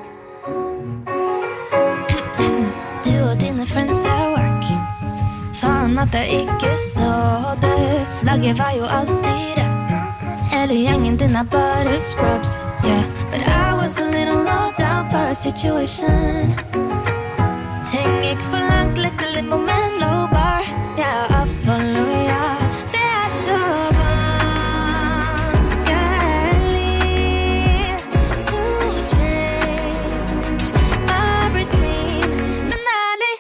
Du og dine friends at work. Faen at jeg ikke så det. Flagget var jo alltid rett. Hele gjengen din er bare scrubs. Yeah, but I was a little low down for a situation. Ting gikk for langt, lekte litt moment, low bar. Yeah, I follow ya. Det er så vanskelig to change my routine. Men ærlig,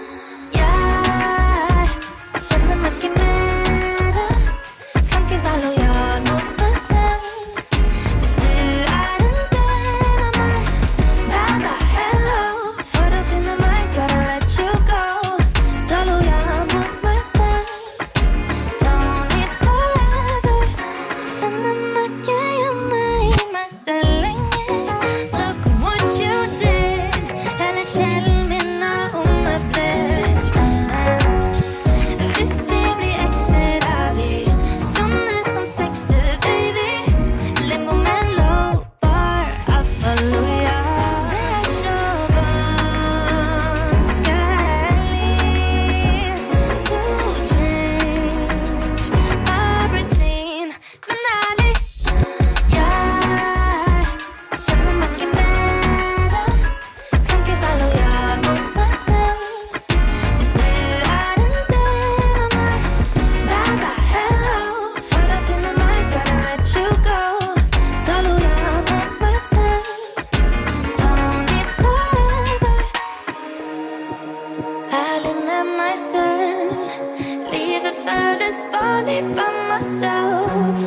jeg kjenner meg ikke med det. Kan ikke være lojal mot meg selv. Hvis du er en del av meg, baba hello. For å finne meg, gotta let you go. Så lojal mot meg selv. Don't need forever. Kjenner meg ikke hjemme i meg selv lenger. Look what you did. Hele sjelen min er ommøblert. Hvis vi blir ekser er vi sånne som sexter, baby. Limbo med low bar, I follow ya. Det er så vanskelig to change my routine. Men ærlig, jeg kjenner meg ikke med det. Kan ikke være lojal mot meg selv. Hvis du er en del av meg, baba hello. For å finne meg, gotta let you go. Så lojal mot meg selv. Don't need forever. Ærlig med meg selv. Livet føles farlig by myself.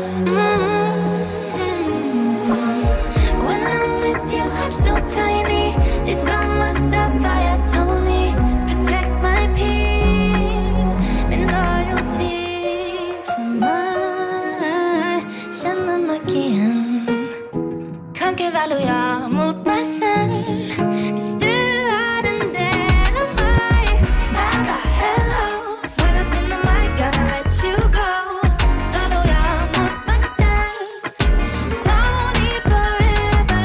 Mm. When I'm with you, I'm so tiny. It's by myself, I am Tony. Protect my peace. Min loyalty for meg. Kjenner meg ikke igjen. Kan ikke være lojal mot meg selv. Hvis du er en del av meg, baba hello. For å finne meg, gotta let you go. Så lojal mot meg selv. Tony forever.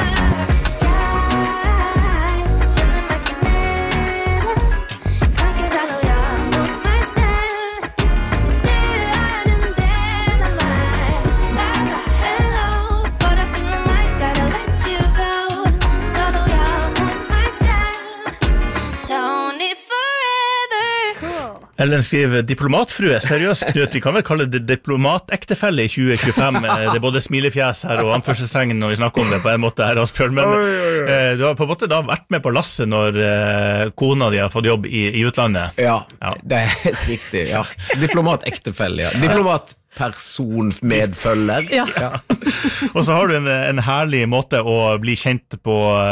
Jeg kjenner meg ikke med det. Kan ikke være lojal mot meg selv. Hvis du er en del av meg, baba hello. For å finne meg, gotta let you go. Så lojal mot meg selv. Tony forever. Ellen skriver, diplomatfrue, seriøst Knut, vi kan vel kalle det diplomatektefelle i tjue tjuefem. Det er både smilefjes her og anførselstegn når vi snakker om det på en måte her, Asbjørn. Men eh, du har på en måte da vært med på lasset når eh, kona di har fått jobb i, i utlandet. Ja, Ja. det er helt riktig, ja. Diplomatektefelle, ja. Diplomat personmedfølger. Ja. Ja. Og så har du en, en herlig måte å bli kjent på,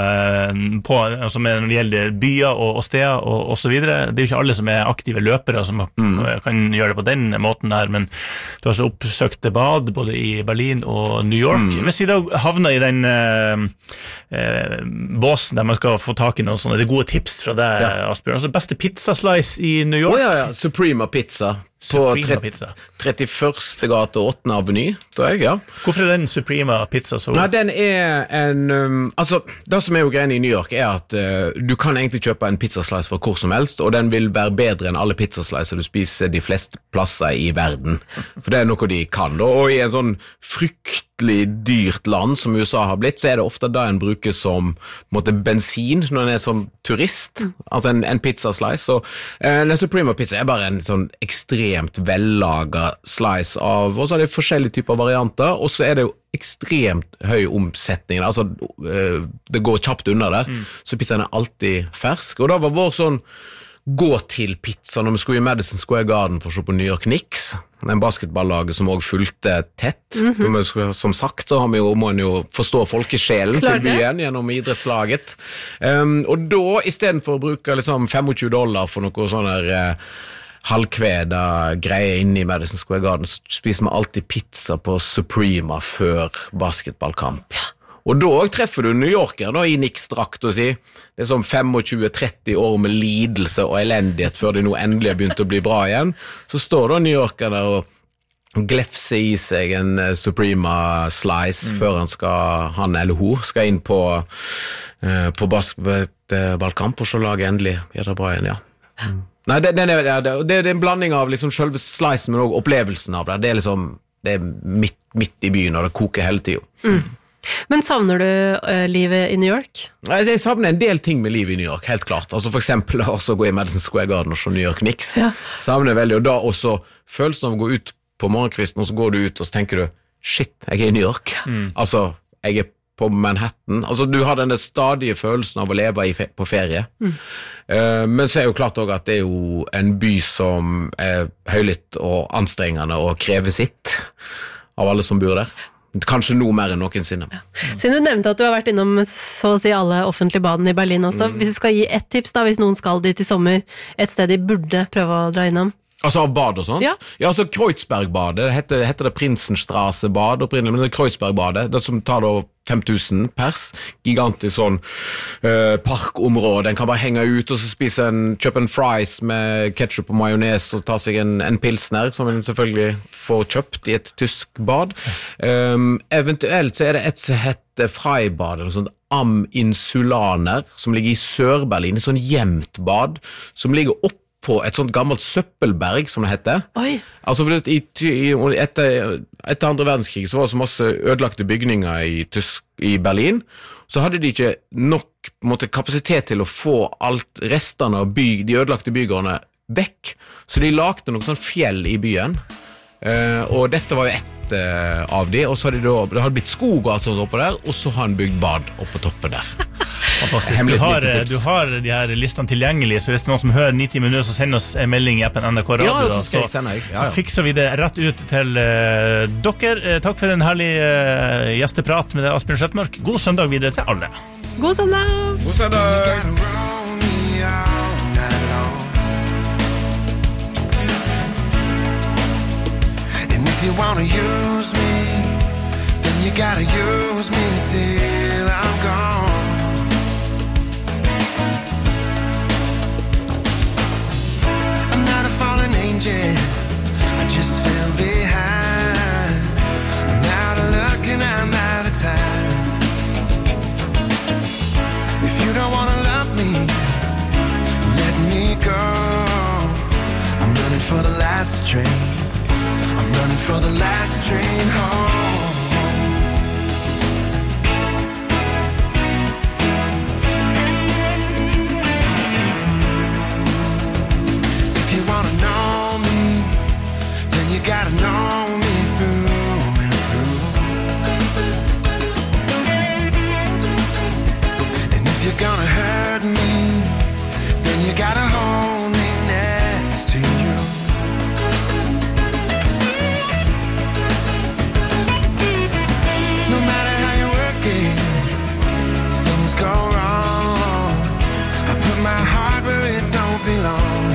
på altså med når det gjelder byer og, og steder og, og så videre. Det er jo ikke alle som er aktive løpere som mm. kan gjøre det på den måten der, men du har så oppsøkte bad både i Berlin og New York. Mm. Hvis vi da havner i den eh, eh, båsen der man skal få tak i noen sånne det er gode tips fra deg, ja. Asbjørn. Altså beste pizzaslice i New York. Oh, ja, ja. Suprema Pizza. På Suprema Pizza. trettiførste gate og åttende Aveny, tror jeg, ja. Hvorfor er den Suprema Pizza så? Nei, den er en, um, altså, det som er jo greien i New York er at uh, du kan egentlig kjøpe en pizzaslice fra hvor som helst, og den vil være bedre enn alle pizzaslicer du spiser de fleste plasser i verden. For det er noe de kan, da. Og i en sånn fryktelig dyrt land som U S A har blitt, så er det ofte da en bruker som måtte, bensin når en er som turist, altså en, en pizzaslice. Så uh, den Suprema Pizza er bare en sånn ekstrem vellaget slice av, og så er det forskjellige typer varianter, og så er det jo ekstremt høy omsetning, altså det går kjapt under der, mm. så pizzaen er alltid fersk, og da var vår sånn gå til pizza når vi skulle i Madison Square Garden for å se på New York Knicks, en basketballaget som også fulgte tett, mm-hmm. som sagt så har vi jo, må en jo forstå folkesjelen til byen gjennom idrettslaget, um, og da i stedet for å bruke liksom tjuefem dollar for noe sånn her uh, halvkveda greie inne i Madison Square Garden, så spiser vi alltid pizza på Suprema før basketballkamp. Ja. Og da treffer du New Yorker da, i Knicks-drakt og si, det er sånn tjuefem til tretti år med lidelse og elendighet før det nå endelig har begynt å bli bra igjen. Så står da New Yorker der og glefser i seg en Suprema slice mm. før han skal, han eller hun skal inn på, uh, på basketballkamp og så lager endelig gjør det bra igjen, ja. Mm. Nei, det, det, det, det, det er en blanding av liksom selve slicen, men også opplevelsen av det. Det er liksom, det er midt, midt i byen, og det koker hele tiden. Mm. Men savner du uh, livet i New York? Altså, jeg savner en del ting med livet i New York, helt klart. Altså for eksempel også gå i Madison Square Garden og se New York Knicks. Ja. Savner veldig, og da også følelsen av å gå ut på morgenkvisten, og så går du ut, og så tenker du, shit, jeg er i New York. Mm. Altså, jeg er på Manhattan. Altså, du har denne stadige følelsen av å leve i fe- på ferie. Mm. Uh, men så er jo klart også at det er jo en by som er høylytt og anstrengende og krever sitt av alle som bor der. Kanskje noe mer enn noensinne. Ja. Siden du nevnte at du har vært innom så å si alle offentlige baden i Berlin også, mm. hvis du skal gi ett tips da, hvis noen skal dit i sommer, et sted de burde prøve å dra innom? Altså av bad og sånt? Ja. Ja, altså Kreuzbergbadet, det heter, heter det Prinsenstraße-bad opprinnelig, men det er Kreuzbergbadet, det som tar da fem tusen pers, gigantisk sånn uh, parkområde, en kan bare henge ut og så spise en, kjøpe en fries med ketchup og majones og ta seg en, en pilsner, som en selvfølgelig får kjøpt i et tysk bad. Um, eventuelt så er det et som heter Freibad, eller sånt Am Insulaner, som ligger i Sør-Berlin, et sånn gjemt bad, som ligger opp på et sånt gammelt søppelberg, som det heter. Oi. Altså, for i, i, etter, etter andre verdenskrig så var det så masse ødelagte bygninger i, Tysk, i Berlin, så hadde de ikke nok måtte, kapasitet til å få alt restene av by, de ødelagte bygårdene vekk, så de lagde noen sånn fjell i byen, uh, og dette var jo ett uh, av de, og så hadde de da, det hadde blitt skog og alt sånt oppå der, og så har han bygd bad oppå toppen der. Fantastisk. Du har, du har de her listene tilgjengelige, så hvis det er noen som hører ni timer nå, så send oss en melding i appen N R K Radio, ja, så, så, ja, ja. så fikser vi det rett ut til uh, dere. Uh, takk for en herlig uh, gjesteprat med Asbjørn Slettmark. God søndag videre til alle. God søndag! God søndag! And if you wanna use me, then you gotta use me till I'm gone. I'm not a fallen angel, I just fell behind. I'm out of luck and I'm out of time. If you don't wanna love me, let me go. I'm running for the last train, I'm running for the last train home. You gotta know me through and through. And if you're gonna hurt me, then you gotta hold me next to you. belong.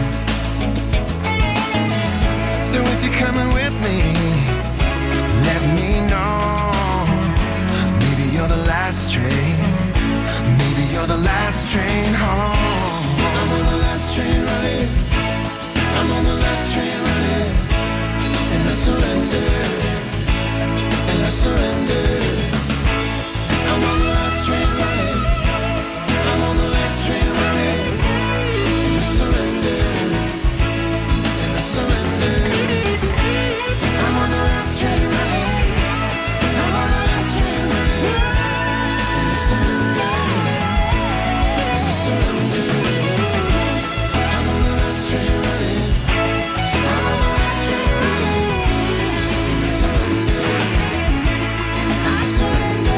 So if you're coming with me, let me know. Maybe you're the last train. Maybe you're the last train home. I'm on the last train running. I'm on the last train running. And I surrender. And I surrender. I'm on the last train running. I'm on the last train running. And I surrender. And I surrender. I'm on the last train running. I'm on the last train running. And I surrender. And I surrender. I'm on the last train running. I'm on the last train running. And I surrender. I surrender.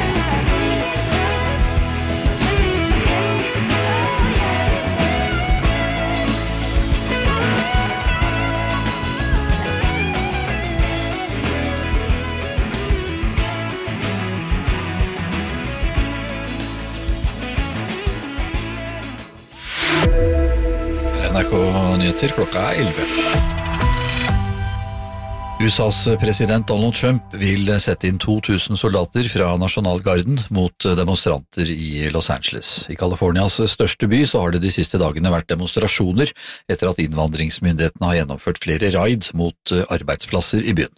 N R K Nyheter klokka er elleve. U S A's president Donald Trump vil sette inn to tusen soldater fra Nasjonalgarden mot demonstranter i Los Angeles. I Californias største by så har det de siste dagene vært demonstrasjoner etter at innvandringsmyndighetene har gjennomført flere raid mot arbeidsplasser i byen.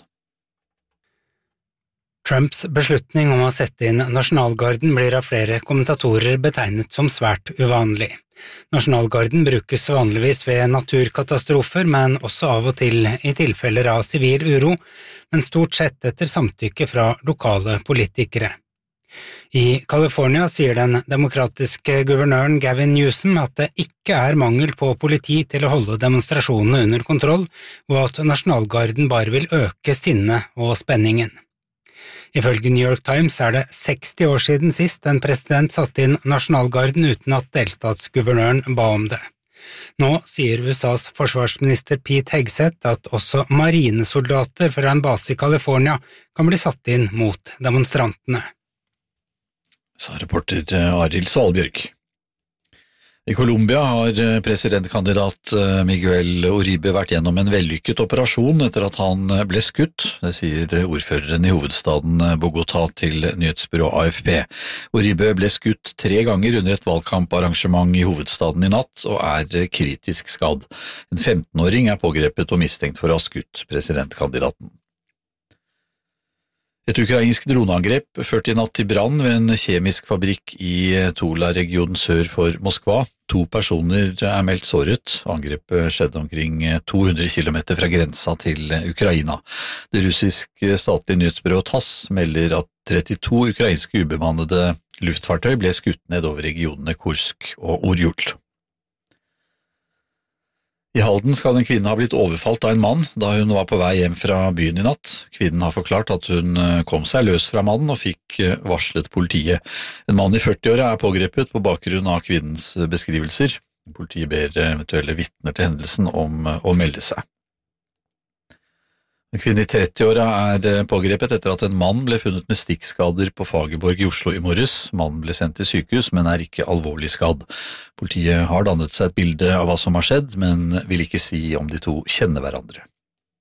Trumps beslutning om å sette inn Nasjonalgarden blir av flere kommentatorer betegnet som svært uvanlig. Nasjonalgarden brukes vanligvis ved naturkatastrofer, men også av og til i tilfeller av sivil uro, men stort sett etter samtykke fra lokale politikere. I California sier den demokratiske guvernøren Gavin Newsom at det ikke er mangel på politi til å holde demonstrasjonene under kontroll, og at Nasjonalgarden bare vil øke sinnet og spenningen. Ifølge New York Times er det seksti år siden sist en president satte inn Nasjonalgarden uten at delstatsguvernøren ba om det. Nå sier U S A's forsvarsminister Pete Hegseth at også marinesoldater fra en base i California kan bli satt inn mot demonstrantene. Sa reporter Arild Svalbjørg. I Colombia har presidentkandidat Miguel Uribe vært gjennom en vellykket operasjon etter at han ble skutt, det sier ordføreren i hovedstaden Bogotá til nyhetsbyrå A F P. Uribe ble skutt tre ganger under et valgkamparrangement i hovedstaden i natt og er kritisk skadd. En femtenåring er pågrepet og mistenkt for å ha skutt presidentkandidaten. Et ukrainsk droneangrep førte i natt til brann ved en kjemisk fabrikk i Tula-regionen sør for Moskva. To personer er meldt såret. Angrepet skjedde omkring to hundre kilometer fra grensa til Ukraina. Det russiske statlige nyhetsbyrået TASS melder at trettito ukrainske ubemannede luftfartøy ble skutt ned over regionene Kursk og Orjul. I Halden skal en kvinne ha blitt overfalt av en mann da hun var på vei hjem fra byen i natt. Kvinnen har forklart at hun kom seg løs fra mannen og fikk varslet politiet. En mann i førtiåra er pågrepet på bakgrunn av kvinnens beskrivelser. Politiet ber eventuelle vitner til hendelsen om å melde seg. En kvinne i trettiåra er pågrepet etter at en mann ble funnet med stikkskader på Fagerborg i Oslo i morges. Mannen ble sendt til sykehus, men er ikke alvorlig skadd. Politiet har dannet seg et bilde av hva som har skjedd, men vil ikke si om de to kjenner hverandre.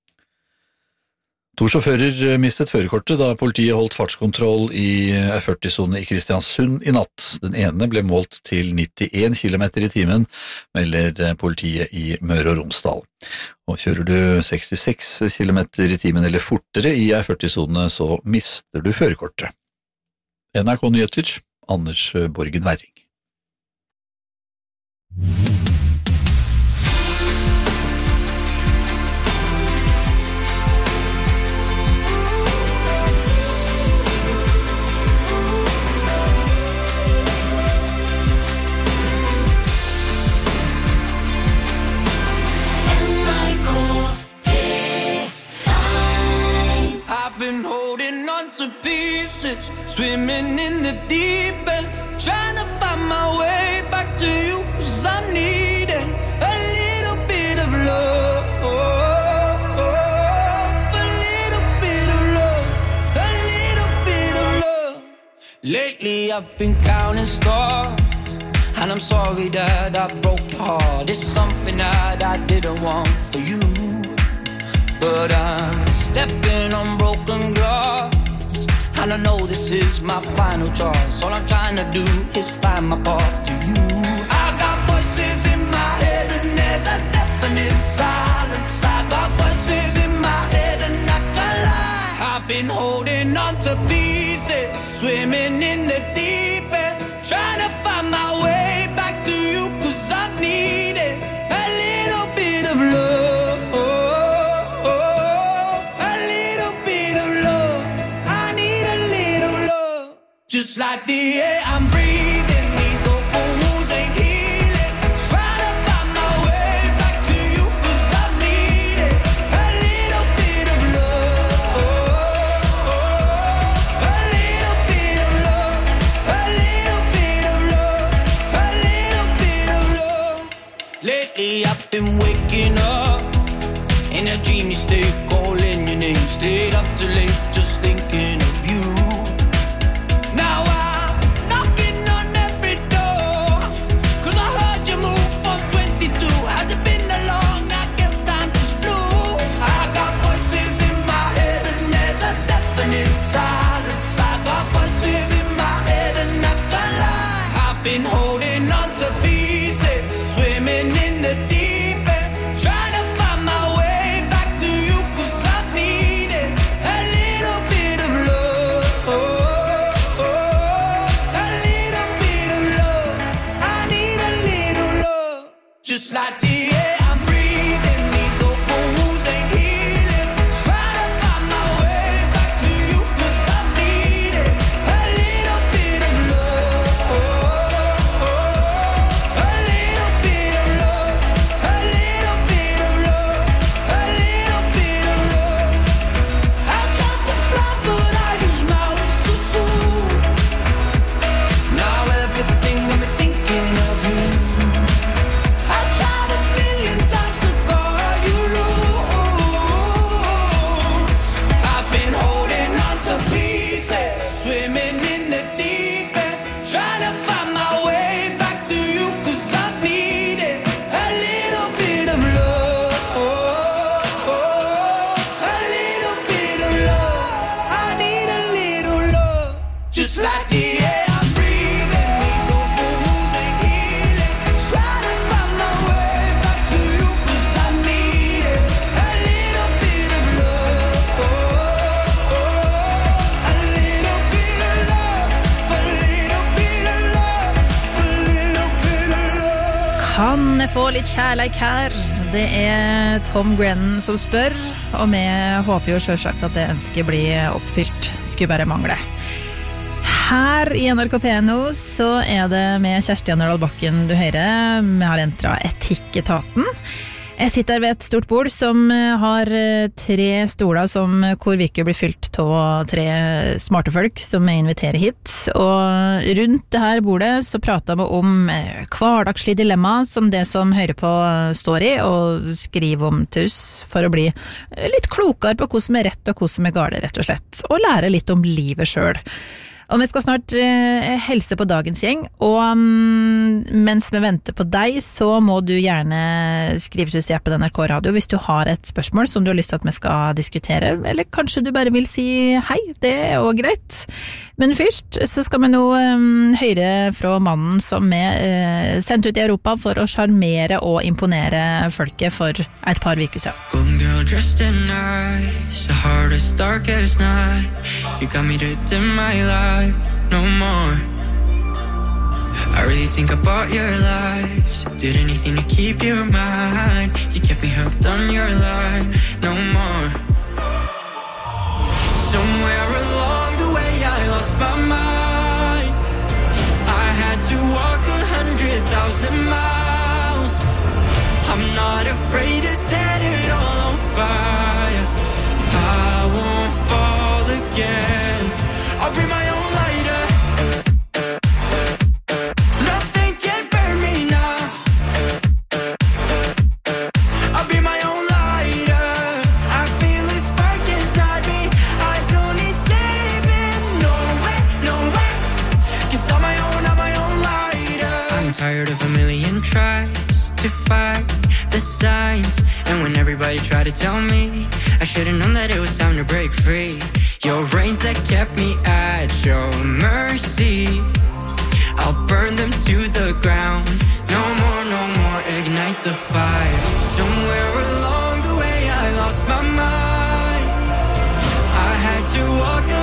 To sjåfører mistet førerkortet da politiet holdt fartskontroll i E førti-sone i Kristiansund i natt. Den ene ble målt til nittien kilometer i timen, melder politiet i Møre og Romsdal. Og kjører du sekstiseks kilometer i timen eller fortere i E førti-sone, så mister du førerkortet. N R K Nyheter, Anders Borgen Werring. Swimming in the deep end, trying to find my way back to you, 'cause I'm needing a little bit of love, a little bit of love, a little bit of love. Lately I've been counting stars, And I'm sorry that I broke your heart. It's something that I didn't want for you. But I'm stepping on broken glass, and I know this is my final choice. All I'm trying to do is find my path to you. I got voices in my head and there's a definite silence. I got voices in my head and I can't lie. I've been holding on to pieces, swimming in the deep end, trying to find my way back to you, cause I needed a little bit of love. Just like the air I'm breathing, these open wounds ain't healing. Trying to find my way back to you, cause I need it. A little bit of love, a little bit of love, a little bit of love, a little bit of love. Lately I've been waking up in a dreamy state, calling your name. Stayed up too late, just thinking of you. Now I'm knocking on every door, cause I heard you move from twenty-two. Has it been that long? I guess time just flew. I got voices in my head and there's a definite silence. I got voices in my head and I can't lie. I've been holding on to pieces, swimming in the deep end, trying to find my way back to you, cause I needed a little bit of love. Just like the air I'm breathing, these open wounds ain't healing. Trying to find my way back to you, cause I need it. A little bit of love, a little bit of love, a little bit of love, a little bit of love. I tried to fly but I use my wings too soon. Now everything got me thinking of you. Kan jeg få litt kjærleik her? Det er Tom Grennan som spør, og vi håper jo selvsagt at det ønsket blir oppfylt. Skulle bare mangle. Her i N R K P nå så er det med Kjersti Anderdal Bakken du hører. Vi har entret Etikketaten. Jeg sitter ved et stort bord som har tre stoler som hvor virker blir fylt av tre smarte folk som jeg inviterer hit. Og rundt det her bordet så prater vi om hverdagslige dilemma som det som hører på står i, og skriver om til oss for å bli litt klokere på hva som er rett og hva som er galt, rett og slett. Og lære litt om livet selv. Og vi skal snart eh, helse på dagens gjeng, og um, mens vi venter på deg, så må du gjerne skrive til oss i appen N R K Radio hvis du har et spørsmål som du har lyst til at vi skal diskutere, eller kanskje du bare vil si hei, det er også greit. Men først så skal vi nå um, høre fra mannen som er uh, sendt ut i Europa for å charmere og imponere folket for et par uker siden. Golden girl dressed in ice, a heart as dark as night. You got me to dim my light, no more. I really think I bought your lies, did anything to keep you mine. You kept me hooked on your line, no more. Somewhere along the way I lost my mind. I had to walk a hundred thousand miles. I'm not afraid to set it all on fire. I won't fall again. I'll bring my own lighter. Nothing can burn me now. I'll be my own lighter. I feel a spark inside me. I don't need saving. No way, no way. 'Cause I'm my own, I'm my own lighter. I'm tired of a million tries to fight the signs. And when everybody tried to tell me, I should've known that it was time to break free. Your reins that kept me at your mercy, I'll burn them to the ground. No more, no more, ignite the fire. Somewhere along the way I lost my mind. I had to walk